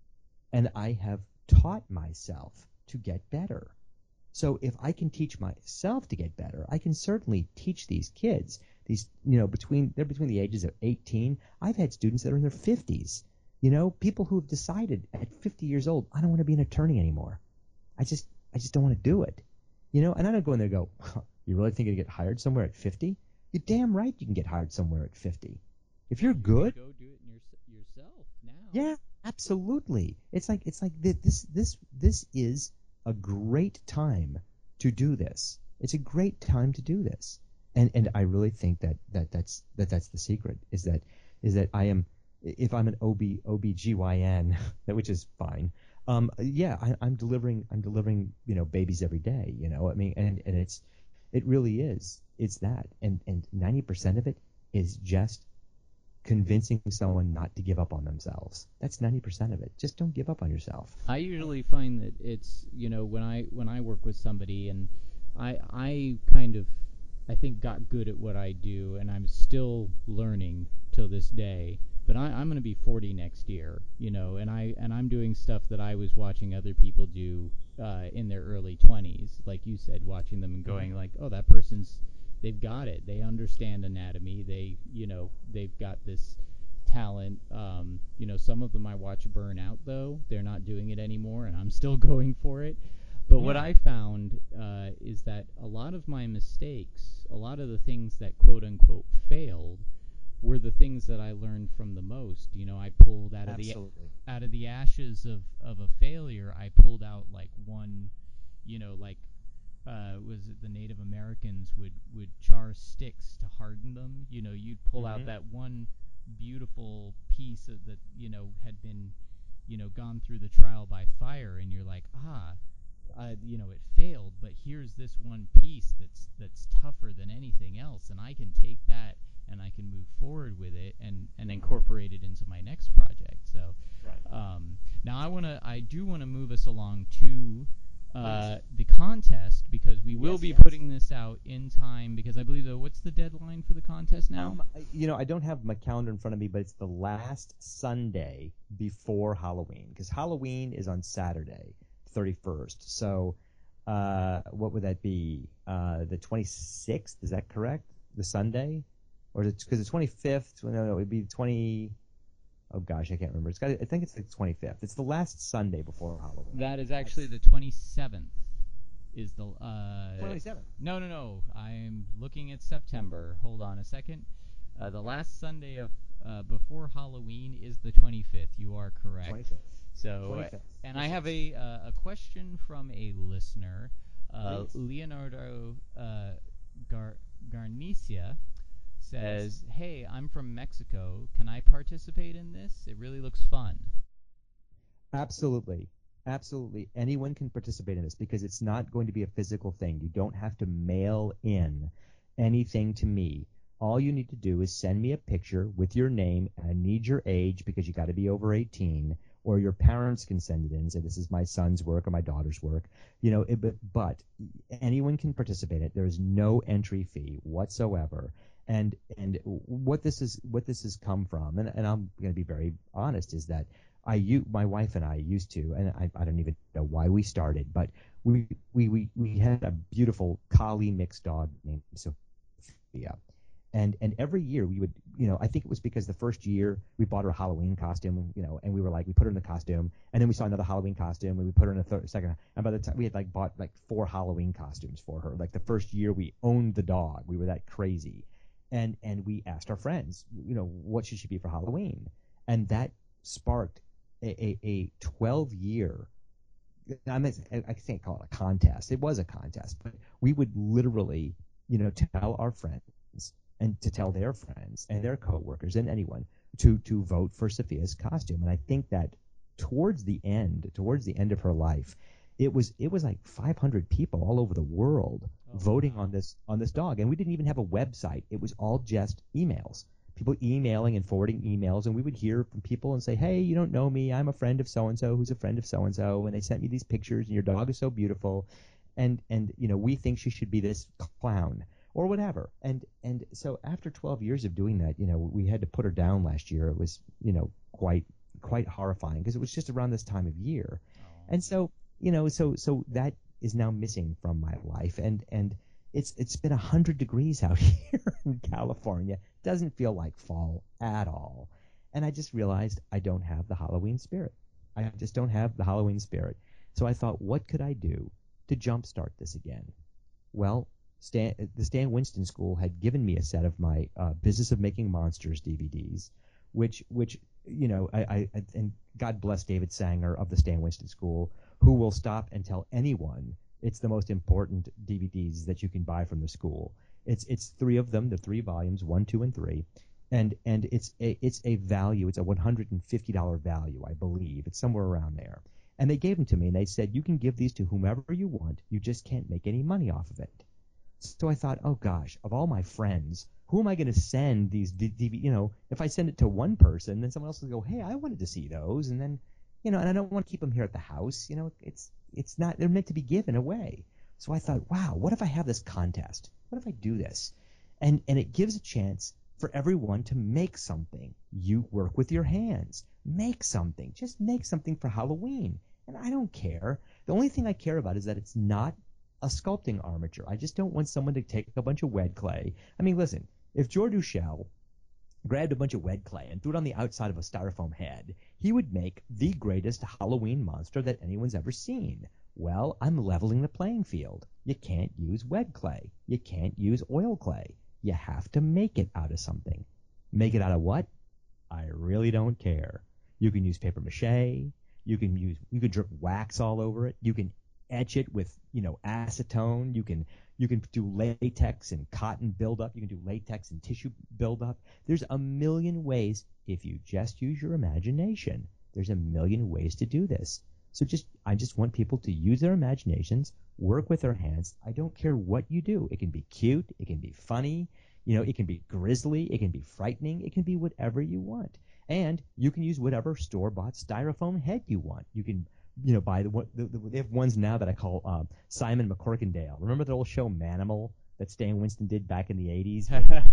And I have taught myself to get better. So if I can teach myself to get better, I can certainly teach these kids. These, you know, between they're between the ages of eighteen. I've had students that are in their fifties. You know, people who have decided at fifty years old, I don't want to be an attorney anymore. I just, I just don't want to do it. You know, and I don't go in there and go, you really think you can get hired somewhere at fifty? You're damn right you can get hired somewhere at fifty. If you're good, you go do it in your, yourself now. Yeah, absolutely. It's like it's like this this this is a great time to do this. It's a great time to do this. And and I really think that, that that's that that's the secret is that is that I am if I'm an O B O B G Y N, which is fine. Um yeah, I, I'm delivering I'm delivering, you know, babies every day, you know. I mean and, and it's it really is. It's that. And and ninety percent of it is just convincing someone not to give up on themselves. That's ninety percent of it. Just don't give up on yourself. I usually find that it's, you know, when I when I work with somebody and I I kind of I think got good at what I do, and I'm still learning till this day. But I, I'm going to be forty next year, you know, and I and I'm doing stuff that I was watching other people do uh, in their early twenties, like you said, watching them and going like, oh, that person's they've got it. They understand anatomy. They, you know, they've got this talent. Um, you know, some of them I watch burn out, though. They're not doing it anymore, and I'm still going for it. But yeah. What I found uh, is that a lot of my mistakes, a lot of the things that quote-unquote failed, were the things that I learned from the most. You know, I pulled out of Absolutely. the out of the ashes of, of a failure, I pulled out like one, you know, like Uh, was it the Native Americans would, would char sticks to harden them? You know, you'd pull mm-hmm. out that one beautiful piece of that, you know, had been, you know, gone through the trial by fire, and you're like, ah, uh, you know, it failed, but here's this one piece that's that's tougher than anything else, and I can take that and I can move forward with it and, and incorporate it into my next project. So, right. um, now I wanna, I do wanna move us along to. Uh, the contest, because we will yes, be yes. putting this out in time, because I believe, though, what's the deadline for the contest now? Um, you know, I don't have my calendar in front of me, but it's the last Sunday before Halloween, because Halloween is on Saturday, thirty-first. So uh, what would that be? Uh, the twenty-sixth, is that correct? The Sunday? Or because the twenty-fifth, no, no, it would be the twenty... Oh gosh, I can't remember. It's got. I think it's the twenty-fifth. It's the last Sunday before Halloween. That is actually the twenty-seventh. is the uh, twenty-seventh. No, no, no. I'm looking at September. Hold on a second. Uh, the last Sunday of uh, before Halloween is the twenty-fifth. You are correct. twenty-fifth. So, twenty-fifth. and I have a uh, a question from a listener, uh, Please. Leonardo uh, Gar- Garnicia says, "Hey, I'm from Mexico. Can I participate in this? It really looks fun." Absolutely. Absolutely. Anyone can participate in this because it's not going to be a physical thing. You don't have to mail in anything to me. All you need to do is send me a picture with your name, and I need your age because you got to be over eighteen, or your parents can send it in and say, this is my son's work or my daughter's work. You know, it, but, but anyone can participate in it. There is no entry fee whatsoever. And and what this is what this has come from, and, and I'm going to be very honest, is that I u- my wife and I used to, and I, I don't even know why we started, but we we, we, we had a beautiful collie mixed dog named Sophia. And and every year we would, you know, I think it was because the first year we bought her a Halloween costume, you know, and we were like, we put her in the costume, and then we saw another Halloween costume, and we put her in a third, second, and by the time we had like bought like four Halloween costumes for her. Like the first year we owned the dog, we were that crazy, and and we asked our friends, you know, what should she be for Halloween, and that sparked a a twelve year. I mean, I can't call it a contest. It was a contest, but we would literally, you know, tell our friends and to tell their friends and their coworkers and anyone to to vote for Sophia's costume. And I think that towards the end, towards the end of her life, it was it was like five hundred people all over the world oh, voting wow. on this on this dog. And we didn't even have a website. It was all just emails. People emailing and forwarding emails, and we would hear from people and say, hey, you don't know me. I'm a friend of so-and-so who's a friend of so-and-so, and they sent me these pictures, and your dog is so beautiful. And, and you know, we think she should be this clown or whatever. And and so after twelve years of doing that, you know, we had to put her down last year. It was, you know, quite quite horrifying because it was just around this time of year. Oh. And so, you know, so so that is now missing from my life. And and it's it's been one hundred degrees out here in California. It doesn't feel like fall at all. And I just realized I don't have the Halloween spirit. I just don't have the Halloween spirit. So I thought, what could I do to jumpstart this again? Well, Stan, the Stan Winston School had given me a set of my uh, Business of Making Monsters D V Ds, which, which you know, I, I and God bless David Sanger of the Stan Winston School, who will stop and tell anyone it's the most important D V Ds that you can buy from the school. It's it's three of them, the three volumes, one, two, and three, and and it's a it's a value. It's a one hundred fifty dollars value, I believe. It's somewhere around there. And they gave them to me, and they said, you can give these to whomever you want. You just can't make any money off of it. So I thought, oh gosh, of all my friends, who am I going to send these D V Ds? You know, if I send it to one person, then someone else will go, hey, I wanted to see those, and then, you know, and I don't want to keep them here at the house. You know, it's it's not, they're meant to be given away. So I thought, wow, what if I have this contest? What if I do this? And and it gives a chance for everyone to make something. You work with your hands. Make something. Just make something for Halloween. And I don't care. The only thing I care about is that it's not a sculpting armature. I just don't want someone to take a bunch of wet clay. I mean, listen, if George Ushell grabbed a bunch of wet clay and threw it on the outside of a styrofoam head, he would make the greatest Halloween monster that anyone's ever seen. Well, I'm leveling the playing field. You can't use wet clay. You can't use oil clay. You have to make it out of something. Make it out of what? I really don't care. You can use paper mache. You can use you can drip wax all over it. You can etch it with, you know, acetone. You can you can do latex and cotton buildup. You can do latex and tissue buildup. There's a million ways if you just use your imagination. There's a million ways to do this. So just I just want people to use their imaginations, work with their hands. I don't care what you do. It can be cute. It can be funny. You know, it can be grisly. It can be frightening. It can be whatever you want. And you can use whatever store-bought styrofoam head you want. You can, you know, buy the, the, the they have ones now that I call uh, Simon McCorkindale. Remember the old show Manimal that Stan Winston did back in the eighties?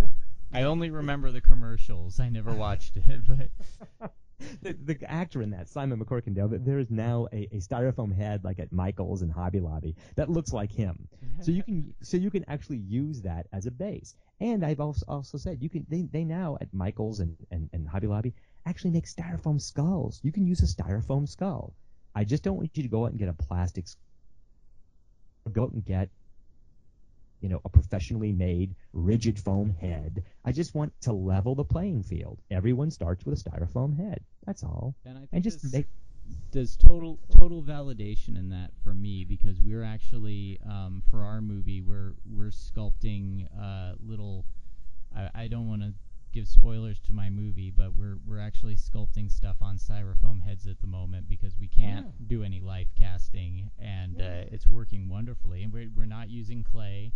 I only remember the commercials. I never watched it, but the, the actor in that, Simon McCorkindale, there is now a, a styrofoam head like at Michael's and Hobby Lobby that looks like him. So you can so you can actually use that as a base. And I've also also said you can they, they now at Michael's and, and, and Hobby Lobby actually make styrofoam skulls. You can use a styrofoam skull. I just don't want you to go out and get a plastic go out and get, you know, a professionally made rigid foam head. I just want to level the playing field. Everyone starts with a styrofoam head. That's all. And I think And just this make does total total validation in that for me, because we're actually um, for our movie we're we're sculpting uh, little. I, I don't want to give spoilers to my movie, but we're we're actually sculpting stuff on styrofoam heads at the moment because we can't Yeah. do any life casting, and Yeah. uh, it's working wonderfully. And we're we're not using clay.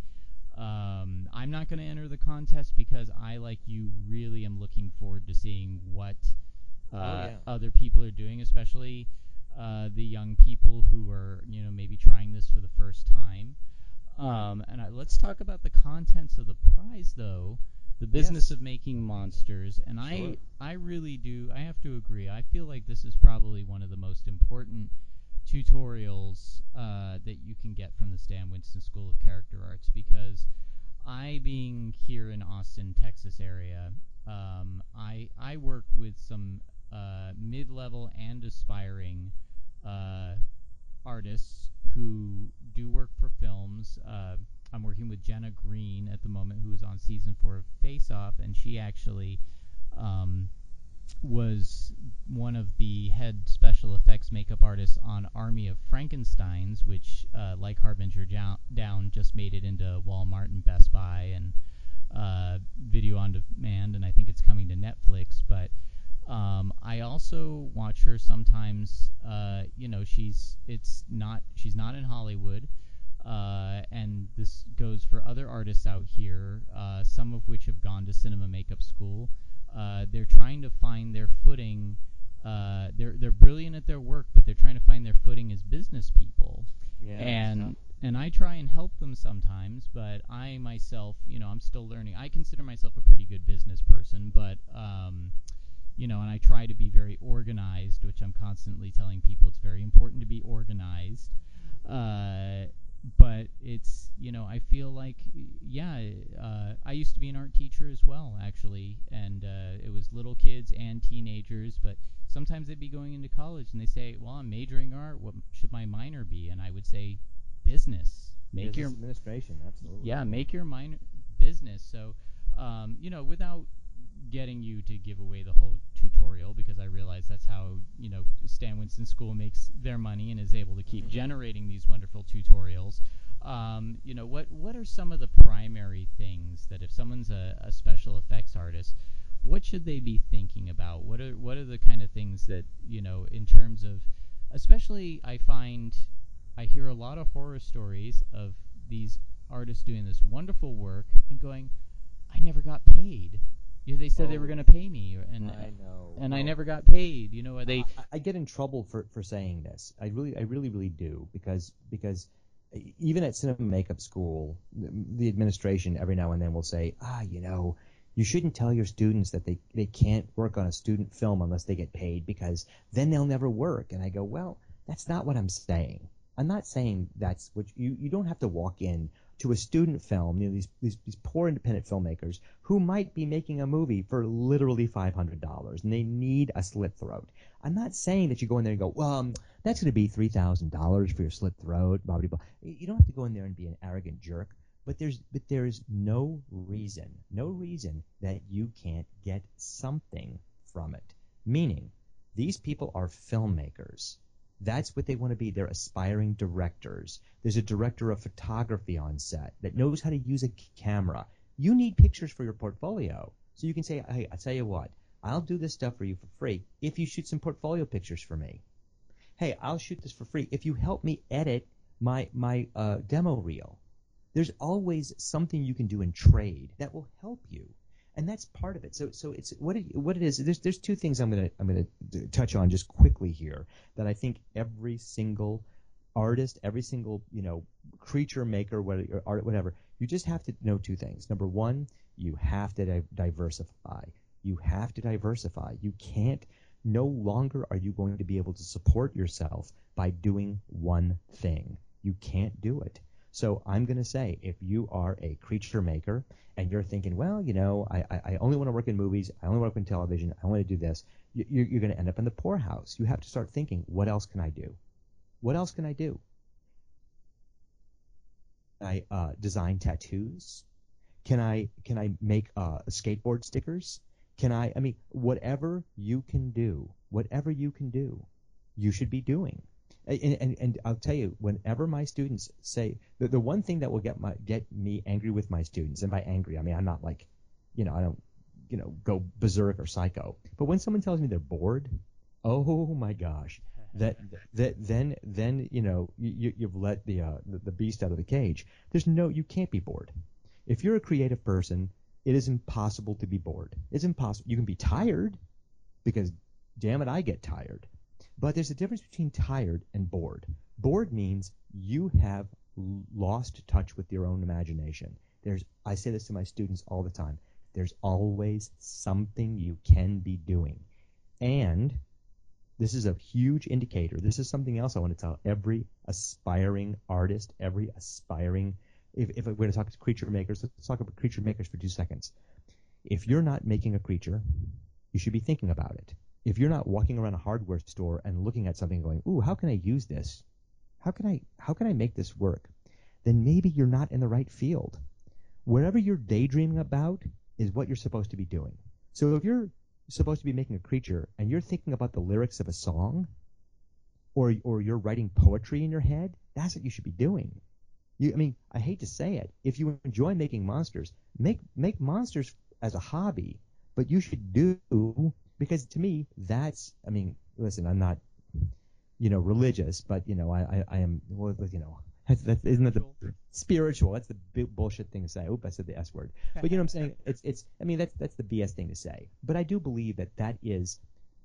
Um, I'm not going to enter the contest because I, like you, really am looking forward to seeing what uh, Oh, yeah. other people are doing, especially uh, the young people who are, you know, maybe trying this for the first time. Um, and I, let's talk about the contents of the prize, though. The business Yes. of making monsters, and I, Sure. I really do. I have to agree. I feel like this is probably one of the most important tutorials uh, that you can get from the Stan Winston School of Character Arts, because I, being here in Austin, Texas area, um, I I work with some uh, mid-level and aspiring uh, artists who do work for films. Uh, I'm working with Jenna Green at the moment, who is on season four of Face Off, and she actually um, was one of the head special effects makeup artists on Army of Frankensteins, which, uh, like Harbinger Down, Down, just made it into Walmart and Best Buy and uh, video on demand, and I think it's coming to Netflix. But um, I also watch her sometimes. Uh, you know, she's it's not she's not in Hollywood, uh, and this goes for other artists out here, uh, some of which have gone to cinema makeup school. Uh, they're trying to find their footing. Uh, they're they're brilliant at their work, but they're trying to find their footing as business people. Yeah. and and I try and help them sometimes, but I myself, you know, I'm still learning. I consider myself a pretty good business person, but um, you know, and I try to be very organized, which I'm constantly telling people it's very important to be organized. Uh, but it's, you know, I feel like, yeah, uh, I used to be an art teacher as well, actually, and uh, it was little kids and teenagers, but sometimes they'd be going into college and they say, well, I'm majoring in art, what should my minor be? And I would say business. Make Business your administration, absolutely. yeah, make your minor business. So, um, you know, without getting you to give away the whole tutorial, because I realize that's how, you know, Stan Winston School makes their money and is able to keep generating these wonderful tutorials. Um, you know, what what are some of the primary things that if someone's a, a special effects artist, what should they be thinking about? What are what are the kind of things that, you know, in terms of, especially I find I hear a lot of horror stories of these artists doing this wonderful work and going, I never got paid. You know, they said they were Oh. going to pay me, or- and I know. and I No. never got paid. You know, are they? I, I get in trouble for, for saying this. I really, I really, really do, because because even at cinema makeup school, the, the administration every now and then will say, ah, you know, you shouldn't tell your students that they, they can't work on a student film unless they get paid, because then they'll never work. And I go, well, that's not what I'm saying. I'm not saying that's what you, you don't have to walk in to a student film, you know, these, these, these poor independent filmmakers who might be making a movie for literally five hundred dollars and they need a slit throat. I'm not saying that you go in there and go, well, um, that's going to be three thousand dollars for your slit throat, blah, blah, blah. You don't have to go in there and be an arrogant jerk, but there's, but there's no reason, no reason that you can't get something from it. Meaning, these people are filmmakers. That's what they want to be. They're aspiring directors. There's a director of photography on set that knows how to use a c- camera. You need pictures for your portfolio. So you can say, hey, I'll tell you what, I'll do this stuff for you for free if you shoot some portfolio pictures for me. Hey, I'll shoot this for free if you help me edit my, my uh, demo reel. There's always something you can do in trade that will help you. And that's part of it. So, so it's what it, what it is. There's there's two things I'm gonna I'm gonna d- touch on just quickly here that I think every single artist, every single you know creature maker, whatever, art, whatever, you just have to know two things. Number one, you have to di- diversify. You have to diversify. You can't. No longer are you going to be able to support yourself by doing one thing. You can't do it. So I'm going to say, if you are a creature maker and you're thinking, well, you know, I, I, I only want to work in movies, I only want to work in television, I want to do this, you, you're, you're going to end up in the poorhouse. You have to start thinking, what else can I do? What else can I do? I uh, design tattoos? Can I can I make uh, skateboard stickers? Can I? I mean, whatever you can do, whatever you can do, you should be doing. And, and, and I'll tell you, whenever my students say the, the one thing that will get my get me angry with my students, and by angry I mean I'm not like, you know, I don't, you know, go berserk or psycho. But when someone tells me they're bored, oh my gosh, that that then then you know you, you've let the, uh, the the beast out of the cage. There's no, you can't be bored. If you're a creative person, it is impossible to be bored. It's impossible. You can be tired because, damn it, I get tired. But there's a difference between tired and bored. Bored means you have lost touch with your own imagination. There's, I say this to my students all the time. There's always something you can be doing. And this is a huge indicator. This is something else I want to tell every aspiring artist, every aspiring, if, if we're going to talk to creature makers, let's talk about creature makers for two seconds. If you're not making a creature, you should be thinking about it. If you're not walking around a hardware store and looking at something and going, ooh, how can I use this? How can I, how can I make this work? Then maybe you're not in the right field. Whatever you're daydreaming about is what you're supposed to be doing. So if you're supposed to be making a creature and you're thinking about the lyrics of a song, or or you're writing poetry in your head, that's what you should be doing. You, I mean, I hate to say it. If you enjoy making monsters, make make monsters as a hobby, but you should do, because to me, that's, I mean, listen, I'm not, you know, religious, but, you know, I, I, I am, well, you know, that's, that's, isn't that the spiritual? That's the big bullshit thing to say. Oop, I said the S word. But you know what I'm saying? It's, it's, I mean, that's, that's the B S thing to say. But I do believe that that is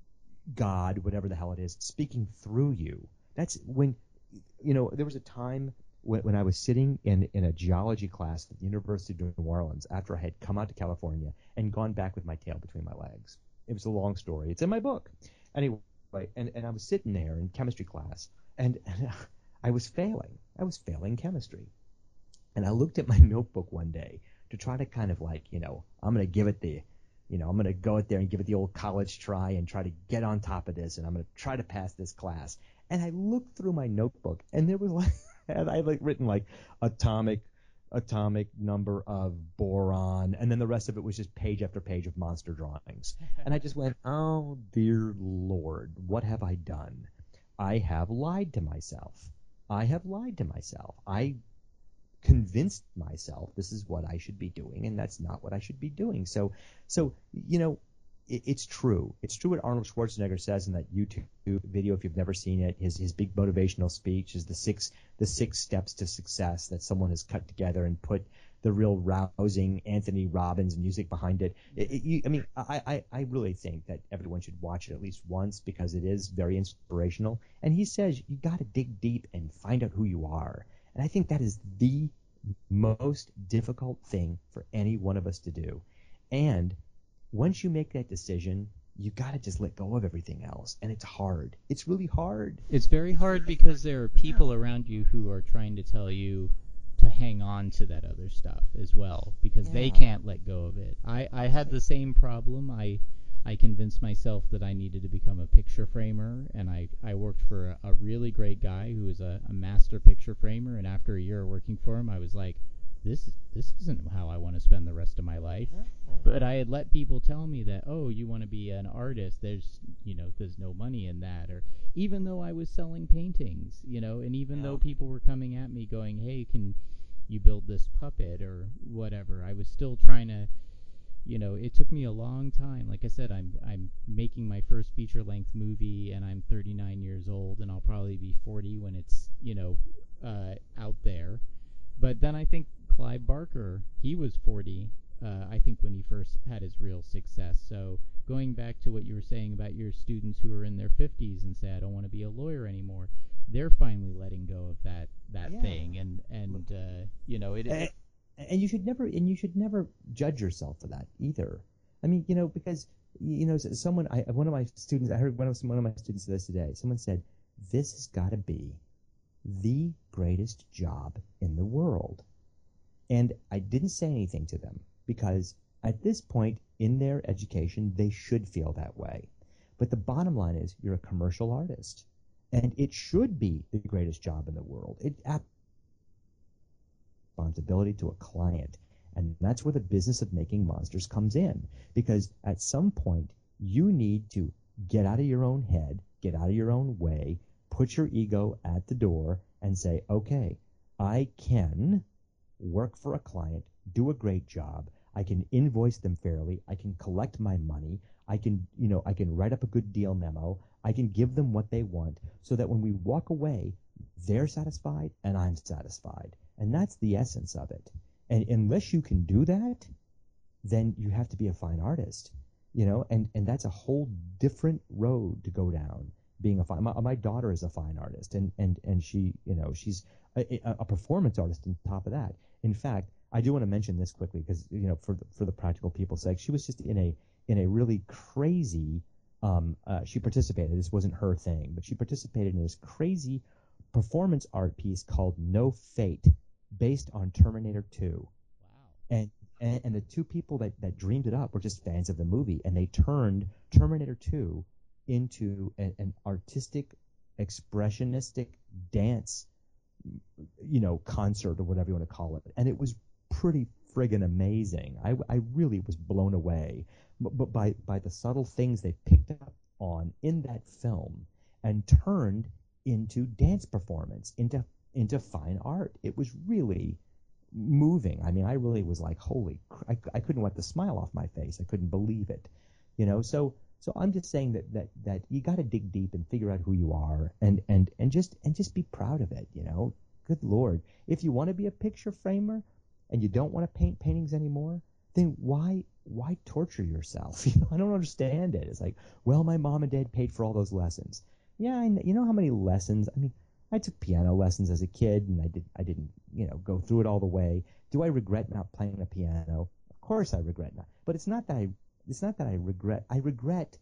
God, whatever the hell it is, speaking through you. That's when, you know, there was a time when, when I was sitting in, in a geology class at the University of New Orleans after I had come out to California and gone back with my tail between my legs. It was a long story. It's in my book. Anyway, and, and I was sitting there in chemistry class, and, and I was failing. I was failing chemistry. And I looked at my notebook one day to try to kind of like, you know, I'm going to give it the, you know, I'm going to go out there and give it the old college try and try to get on top of this, and I'm going to try to pass this class. And I looked through my notebook, and there was like, and I had like written like atomic, atomic number of boron, and then the rest of it was just page after page of monster drawings. And I just went, oh dear Lord, what have I done? I have lied to myself. I have lied to myself. I convinced myself this is what I should be doing, and that's not what I should be doing. So, so you know, it, it's true. It's true what Arnold Schwarzenegger says in that YouTube video. If you've never seen it, his his big motivational speech is the six the six steps to success that someone has cut together and put the real rousing Anthony Robbins music behind it. it, it you, I mean, I, I I really think that everyone should watch it at least once because it is very inspirational. And he says you got to dig deep and find out who you are. And I think that is the most difficult thing for any one of us to do. And once you make that decision, you got to just let go of everything else. And it's hard. It's really hard. It's very hard because there are people around you who are trying to tell you to hang on to that other stuff as well because yeah. they can't let go of it. I, I had the same problem. I I convinced myself that I needed to become a picture framer, and I, I worked for a, a really great guy who was a, a master picture framer, and after a year of working for him, I was like, this this isn't how I want to spend the rest of my life. But I had let people tell me that, oh, you want to be an artist, there's, you know, there's no money in that, or even though I was selling paintings, you know, and even yeah. though people were coming at me going, hey, can you build this puppet or whatever, I was still trying to, you know, it took me a long time. Like I said, I'm I'm making my first feature-length movie, and I'm thirty-nine years old, and I'll probably be forty when it's, you know, uh, out there. But then I think Clive Barker, he was forty, uh, I think, when he first had his real success. So going back to what you were saying about your students who are in their fifties and say, I don't want to be a lawyer anymore, they're finally letting go of that, that yeah. thing. And, and uh, you know, it... it And you should never, and you should never judge yourself for that either. I mean, you know, because you know, someone, I one of my students, I heard one of one of my students say this today. Someone said, "This has got to be the greatest job in the world," and I didn't say anything to them because at this point in their education, they should feel that way. But the bottom line is, you're a commercial artist, and it should be the greatest job in the world. It responsibility to a client. And that's where the business of making monsters comes in. Because at some point, you need to get out of your own head, get out of your own way, put your ego at the door and say, okay, I can work for a client, do a great job. I can invoice them fairly. I can collect my money. I can, you know, I can write up a good deal memo. I can give them what they want so that when we walk away, they're satisfied and I'm satisfied. And that's the essence of it. And unless you can do that, then you have to be a fine artist, you know, and, and that's a whole different road to go down. Being a fine, my, my daughter is a fine artist, and, and, and she, you know, she's a, a performance artist on top of that. In fact, I do want to mention this quickly because, you know, for the, for the practical people's sake, she was just in a in a really crazy. Um, uh, she participated. This wasn't her thing, but she participated in this crazy performance art piece called No Fate, based on Terminator two. Wow. And and, and the two people that, that dreamed it up were just fans of the movie, and they turned Terminator two into an, an artistic, expressionistic dance, you know, concert or whatever you want to call it. And it was pretty friggin' amazing. I, I really was blown away but, but by, by the subtle things they picked up on in that film and turned into dance performance, into into fine art. It was really moving. I mean, I really was like, holy, cr- I, I couldn't wipe the smile off my face. I couldn't believe it, you know. So so I'm just saying that that, that you got to dig deep and figure out who you are, and, and, and just and just be proud of it, you know. Good Lord, if you want to be a picture framer and you don't want to paint paintings anymore, then why why torture yourself? You know, I don't understand it. It's like, well, my mom and dad paid for all those lessons. Yeah, I, you know how many lessons? I mean, I took piano lessons as a kid, and I did I didn't you know go through it all the way. Do I regret not playing the piano? Of course, I regret not. But it's not that I it's not that I regret. I regret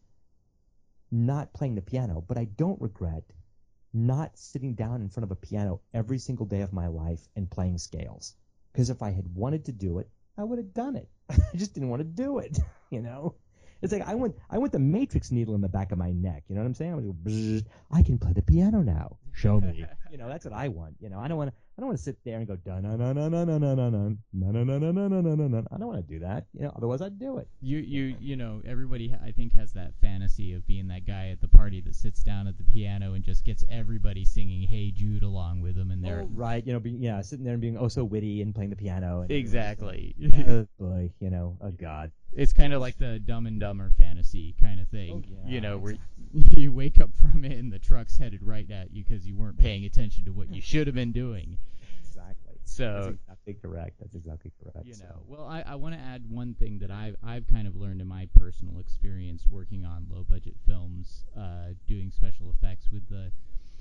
not playing the piano, but I don't regret not sitting down in front of a piano every single day of my life and playing scales. Because if I had wanted to do it, I would have done it. I just didn't want to do it, you know. It's like I want I want the Matrix needle in the back of my neck. You know what I'm saying? I, go, I can play the piano now. Show me. You know, that's what I want. You know, I don't want to. I don't want to sit there and go da na na na na na na na na na na na na na na na. I don't want to do that. You know, otherwise I'd do it. You you you know, everybody I think has that fantasy of being that guy at the party that sits down at the piano and just gets everybody singing "Hey Jude" along with them, and they're oh, right. You know, be, yeah, sitting there and being oh so witty and playing the piano. And exactly. Oh boy, you know, oh God. It's kind of like the Dumb and Dumber fantasy kind of thing, oh, yeah, you know, where exactly. you wake up from it and the truck's headed right at you because you weren't paying attention to what you should have been doing. Exactly. So that's exactly correct. That's exactly correct. You know, so. well, I, I want to add one thing that I've I've kind of learned in my personal experience working on low budget films, uh, doing special effects with the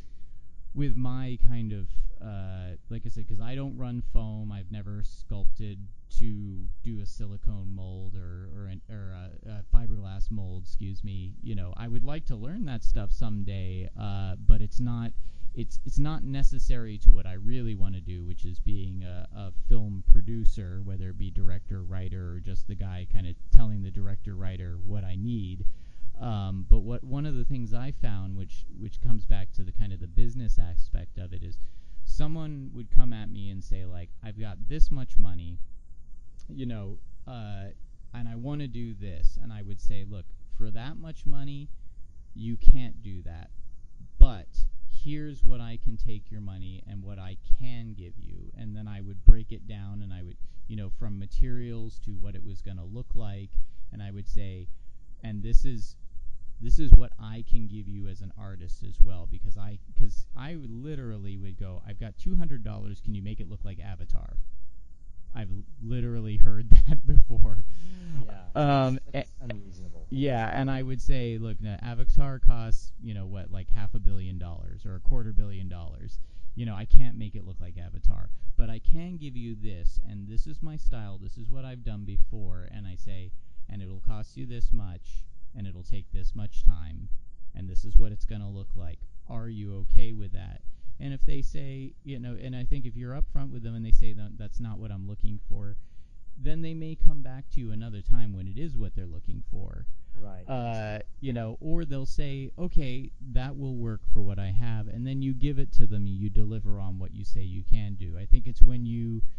with my kind of uh, like I said, because I don't run foam. I've never sculpted to do a silicone mold or or, an, or a, a fiberglass mold. Excuse me. You know, I would like to learn that stuff someday, uh, but it's not. It's it's not necessary to what I really want to do, which is being a, a film producer, whether it be director, writer, or just the guy kind of telling the director, writer what I need. Um, but what one of the things I found, which which comes back to the kind of the business aspect of it, is someone would come at me and say, like, I've got this much money, you know, uh, and I want to do this, and I would say, look, for that much money, you can't do that, but here's what I can take your money and what I can give you. And then I would break it down, and I would, you know, from materials to what it was going to look like, and I would say, and this is this is what I can give you as an artist as well, because I because I would literally would go, I've got two hundred dollars, can you make it look like Avatar? I've literally heard that before. Yeah, um, that's unreasonable. Yeah, and I would say, look, now, Avatar costs, you know, what, like half a billion dollars or a quarter billion dollars. You know, I can't make it look like Avatar, but I can give you this, and this is my style, this is what I've done before, and I say, and it'll cost you this much, and it'll take this much time, and this is what it's going to look like. Are you okay with that? And if they say, you know, and I think if you're upfront with them and they say that that's not what I'm looking for, then they may come back to you another time when it is what they're looking for. Right. Uh, you know, or they'll say, okay, that will work for what I have, and then you give it to them, you deliver on what you say you can do. I think it's when you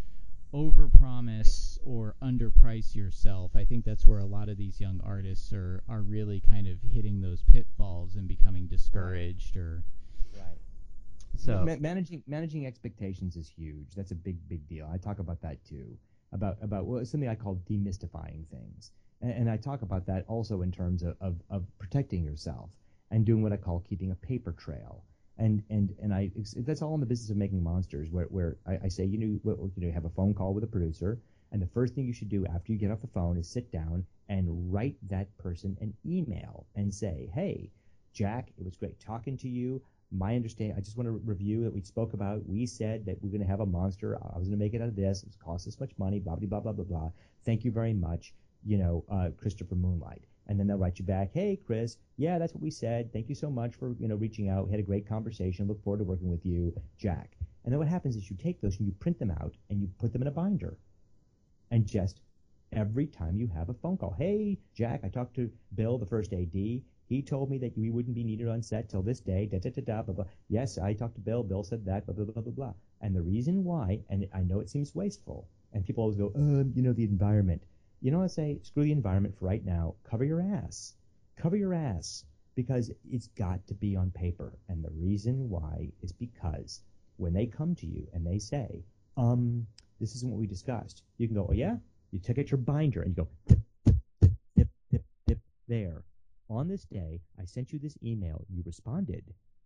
overpromise or underprice yourself. I think that's where a lot of these young artists are are really kind of hitting those pitfalls and becoming discouraged or Right. so. Ma- managing managing expectations is huge. That's a big big deal. I talk about that too. About about well, it's something I call demystifying things, and, and I talk about that also in terms of, of, of protecting yourself and doing what I call keeping a paper trail. And and and I it's, that's all in the business of making monsters. Where where I, I say you know what- you know have a phone call with a producer, and the first thing you should do after you get off the phone is sit down and write that person an email and say, hey, Jack, it was great talking to you. My understanding, I just want to review that we spoke about. We said that we're going to have a monster. I was going to make it out of this. It's cost this much money. Blah blah blah blah blah blah. Thank you very much. You know, uh, Christopher Moonlight. And then they'll write you back, hey, Chris, yeah, that's what we said. Thank you so much for, you know, reaching out. We had a great conversation. Look forward to working with you, Jack. And then what happens is you take those and you print them out and you put them in a binder. And just every time you have a phone call, hey, Jack, I talked to Bill, the first A D. He told me that we wouldn't be needed on set till this day, da da da da, blah, blah. Yes, I talked to Bill. Bill said that, blah, blah, blah, blah, blah. And the reason why, and I know it seems wasteful, and people always go, um, you know, the environment. You know what I say? Screw the environment for right now. Cover your ass. Cover your ass, because it's got to be on paper. And the reason why is because when they come to you and they say, um, this isn't what we discussed, you can go, oh, yeah? You take out your binder and you go, tip, tip, tip, tip, tip, tip, there. On this day, I sent you this email. You responded.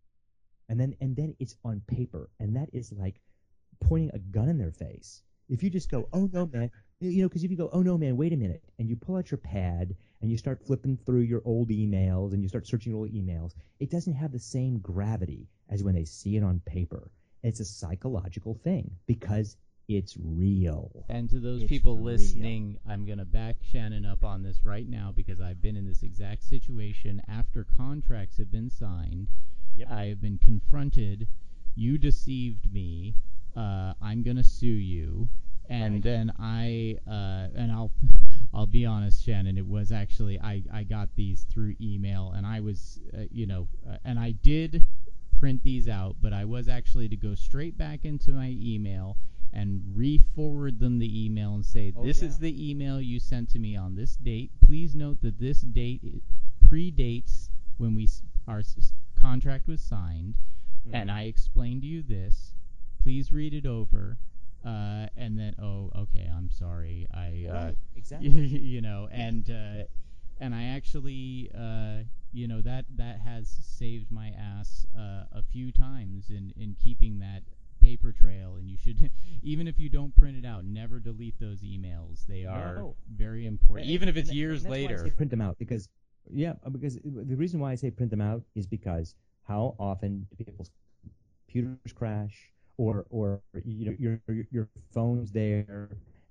And then and then it's on paper. And that is like pointing a gun in their face. If you just go, oh, no, man, you know, because if you go, oh, no, man, wait a minute, and you pull out your pad and you start flipping through your old emails and you start searching your old emails, it doesn't have the same gravity as when they see it on paper. It's a psychological thing because it's real. And to those It's people real. listening, I'm going to back Shannon up on this right now because I've been in this exact situation after contracts have been signed. Yep. I have been confronted. You deceived me. Uh, I'm going to sue you. And Right. then I, uh, and I'll, I'll be honest, Shannon, it was actually, I, I got these through email and I was, uh, you know, uh, and I did print these out, but I was actually to go straight back into my email and re-forward them the email and say, Oh, this yeah. is the email you sent to me on this date. Please note that this date i- predates when we s- our s- contract was signed, Mhm. and I explained to you this. Please read it over. Uh, and then, oh, okay, I'm sorry. I, uh, Right, exactly. you know, and uh, and I actually, uh, you know, that that has saved my ass uh, a few times in in keeping that paper trail. And you should, even if you don't print it out, never delete those emails. They are No. very important, And- even if and it's that- years and that's why I later. say print them out because, yeah, uh, because the reason why I say print them out is because how often do people's computers crash, or or you know your your, your phone's there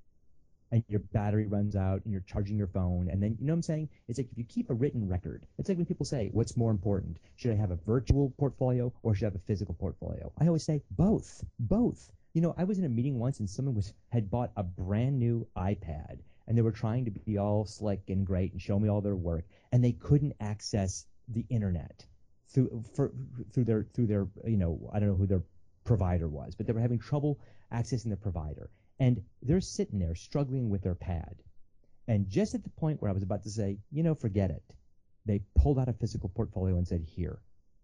and your battery runs out and you're charging your phone, and then you know what I'm saying? It's like if you keep a written record, it's like when people say, what's more important? Should I have a virtual portfolio or should I have a physical portfolio? I always say both. Both. You know, I was in a meeting once and someone was had bought a brand new iPad and they were trying to be all slick and great and show me all their work, and they couldn't access the internet through for, through their through their you know, I don't know who their provider was, but they were having trouble accessing their provider. And they're sitting there struggling with their pad. And just at the point where I was about to say, you know, forget it, they pulled out a physical portfolio and said, here.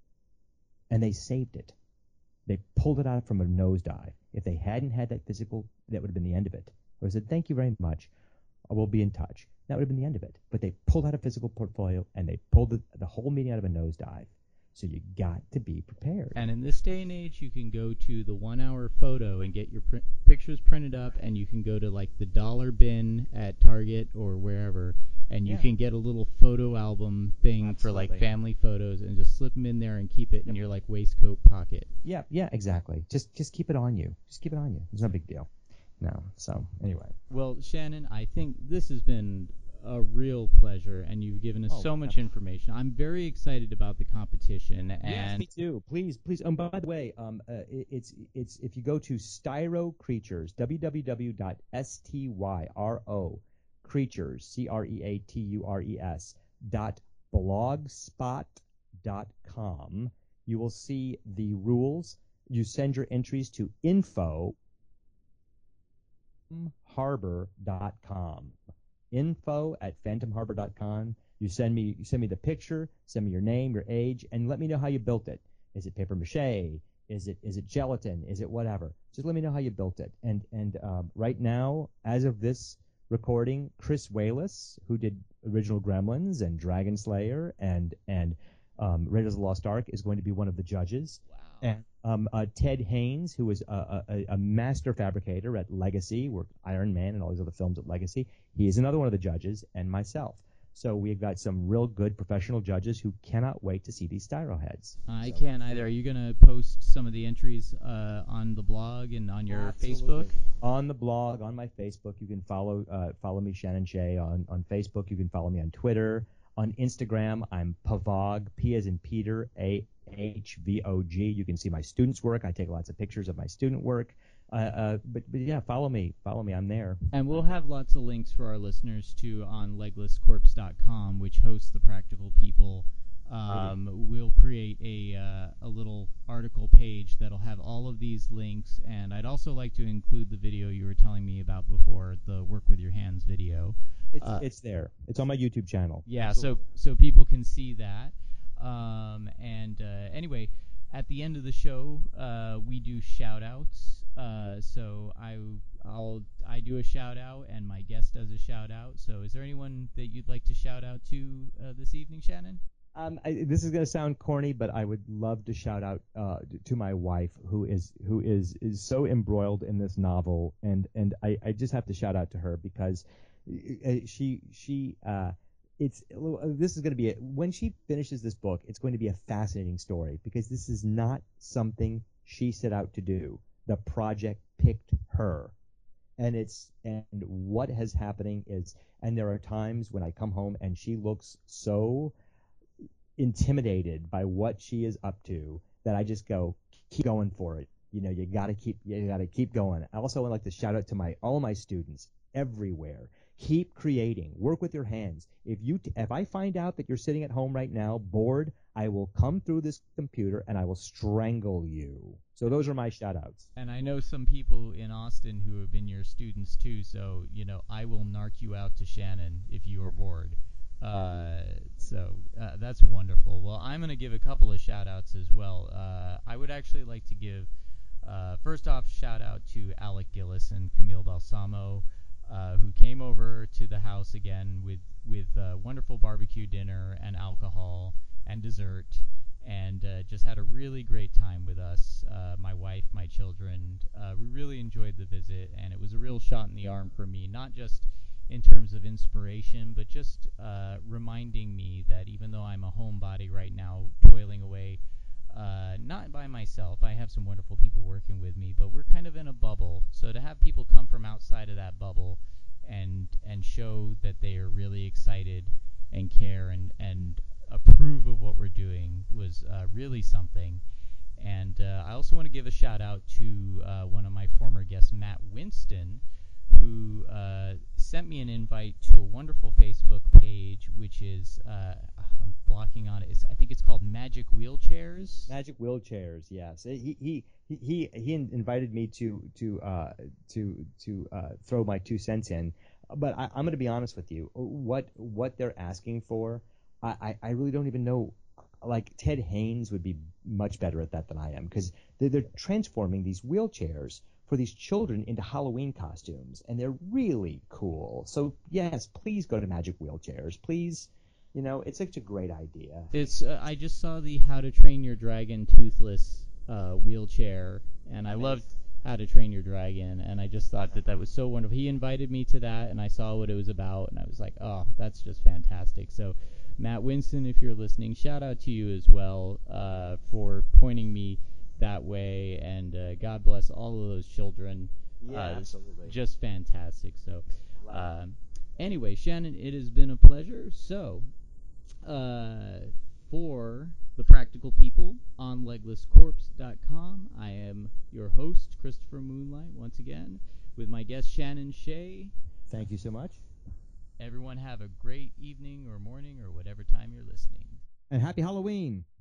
And they saved it. They pulled it out from a nosedive. If they hadn't had that physical, that would have been the end of it. I said, thank you very much. We'll be in touch. That would have been the end of it. But they pulled out a physical portfolio and they pulled the, the whole meeting out of a nosedive. So you got to be prepared. And in this day and age, you can go to the one hour photo and get your pr- pictures printed up, and you can go to like the dollar bin at Target or wherever, and you Yeah. can get a little photo album thing for like Absolutely. family photos and just slip them in there and keep it in Yep. your like waistcoat pocket. Yeah, yeah, exactly. Just just keep it on you. Just keep it on you. It's no big deal. No. So anyway. Well, Shannon, I think this has been a real pleasure, and you've given us Oh, so much absolutely. information. I'm very excited about the competition, Yes, and me too. Please, please. Um, by the way, um, uh, it, it's it's if you go to Styro Creatures, w w w dot styro creatures, c r e a t u r e s dot blogspot dot com, you will see the rules. You send your entries to info harbor dot com. Info at phantom harbor dot com. You send me you send me the picture, send me your name, your age, and let me know how you built it. Is it paper mache? Is it is it gelatin? Is it whatever? Just let me know how you built it. And and um, right now, as of this recording, Chris Wayless, who did original Gremlins and Dragon Slayer and and um, Raiders of the Lost Ark, is going to be one of the judges. Wow. And um, uh, Ted Haynes, who is a, a, a master fabricator at Legacy, worked Iron Man and all these other films at Legacy, he is another one of the judges, and myself. So we've got some real good professional judges who cannot wait to see these styro heads. I so. can't either. Are you going to post some of the entries uh, on the blog and on your Absolutely. Facebook? On the blog, on my Facebook, you can follow uh, follow me, Shannon Shea, on, on Facebook. You can follow me on Twitter. On Instagram, I'm Pavog, P as in Peter, A H V O G. You can see my students' work. I take lots of pictures of my student work. Uh, uh, but, but yeah, follow me. Follow me. I'm there. And we'll have lots of links for our listeners, too, on legless corpse dot com, which hosts the Practical People. Um, we'll create a uh, a little article page that'll have all of these links, and I'd also like to include the video you were telling me about before, the Work With Your Hands video. It's, uh, it's there. It's on my YouTube channel. Yeah, Absolutely. so so people can see that. Um, and uh, anyway, at the end of the show, uh, we do shout-outs. Uh, so I I'll I do a shout-out, and my guest does a shout-out. So is there anyone that you'd like to shout out to uh, this evening, Shannon? Um, I, this is going to sound corny, but I would love to shout out uh, to my wife, who is who is, is so embroiled in this novel, and and I, I just have to shout out to her because she she uh, it's this is going to be a, when she finishes this book, it's going to be a fascinating story because this is not something she set out to do. The project picked her. And it's and what is happening is, and there are times when I come home and she looks so intimidated by what she is up to that I just go, keep going for it. You know, you gotta keep you gotta keep going. I also would like to shout out to my all my students everywhere. Keep creating. Work with your hands. If you t- if I find out that you're sitting at home right now bored, I will come through this computer and I will strangle you. So those are my shout outs. And I know some people in Austin who have been your students too, so you know I will narc you out to Shannon if you are bored. Uh, so uh, that's wonderful. Well, I'm going to give a couple of shout outs as well. Uh, I would actually like to give uh, first off shout out to Alec Gillis and Camille Balsamo, uh, who came over to the house again with with uh, wonderful barbecue dinner and alcohol and dessert, and uh, just had a really great time with us, uh, my wife, my children. Uh, we really enjoyed the visit, and it was a real shot in the arm for me, not just in terms of inspiration, but just uh, reminding me that even though I'm a homebody right now, toiling away, uh, not by myself, I have some wonderful people working with me, but we're kind of in a bubble. So to have people come from outside of that bubble and and show that they are really excited and care and, and approve of what we're doing was uh, really something. And uh, I also want to give a shout out to uh, one of my former guests, Matt Winston, who uh, sent me an invite to a wonderful Facebook page, which is, uh, I'm blocking on it, it's, I think it's called Magic Wheelchairs. Magic Wheelchairs, yes. He he he he invited me to to uh, to to uh, throw my two cents in, but I, I'm going to be honest with you. What what they're asking for, I, I, I really don't even know. Like Ted Haynes would be much better at that than I am because they're, they're transforming these wheelchairs for these children into Halloween costumes, and they're really cool. So yes, please go to Magic Wheelchairs. Please, you know, it's such a great idea. It's uh, I just saw the How to Train Your Dragon toothless uh, wheelchair, and I loved How to Train Your Dragon, and I just thought that that was so wonderful. He invited me to that, and I saw what it was about, and I was like, oh, that's just fantastic. So Matt Winston, if you're listening, shout out to you as well uh, for pointing me that way, and uh, God bless all of those children. Yeah, uh, absolutely. Just fantastic. So Wow. um, anyway, Shannon, it has been a pleasure. So uh, for the Practical People on legless corpse dot com, I am your host, Christopher Moonlight, once again, with my guest, Shannon Shea. Thank you so much. Everyone have a great evening or morning or whatever time you're listening. And happy Halloween.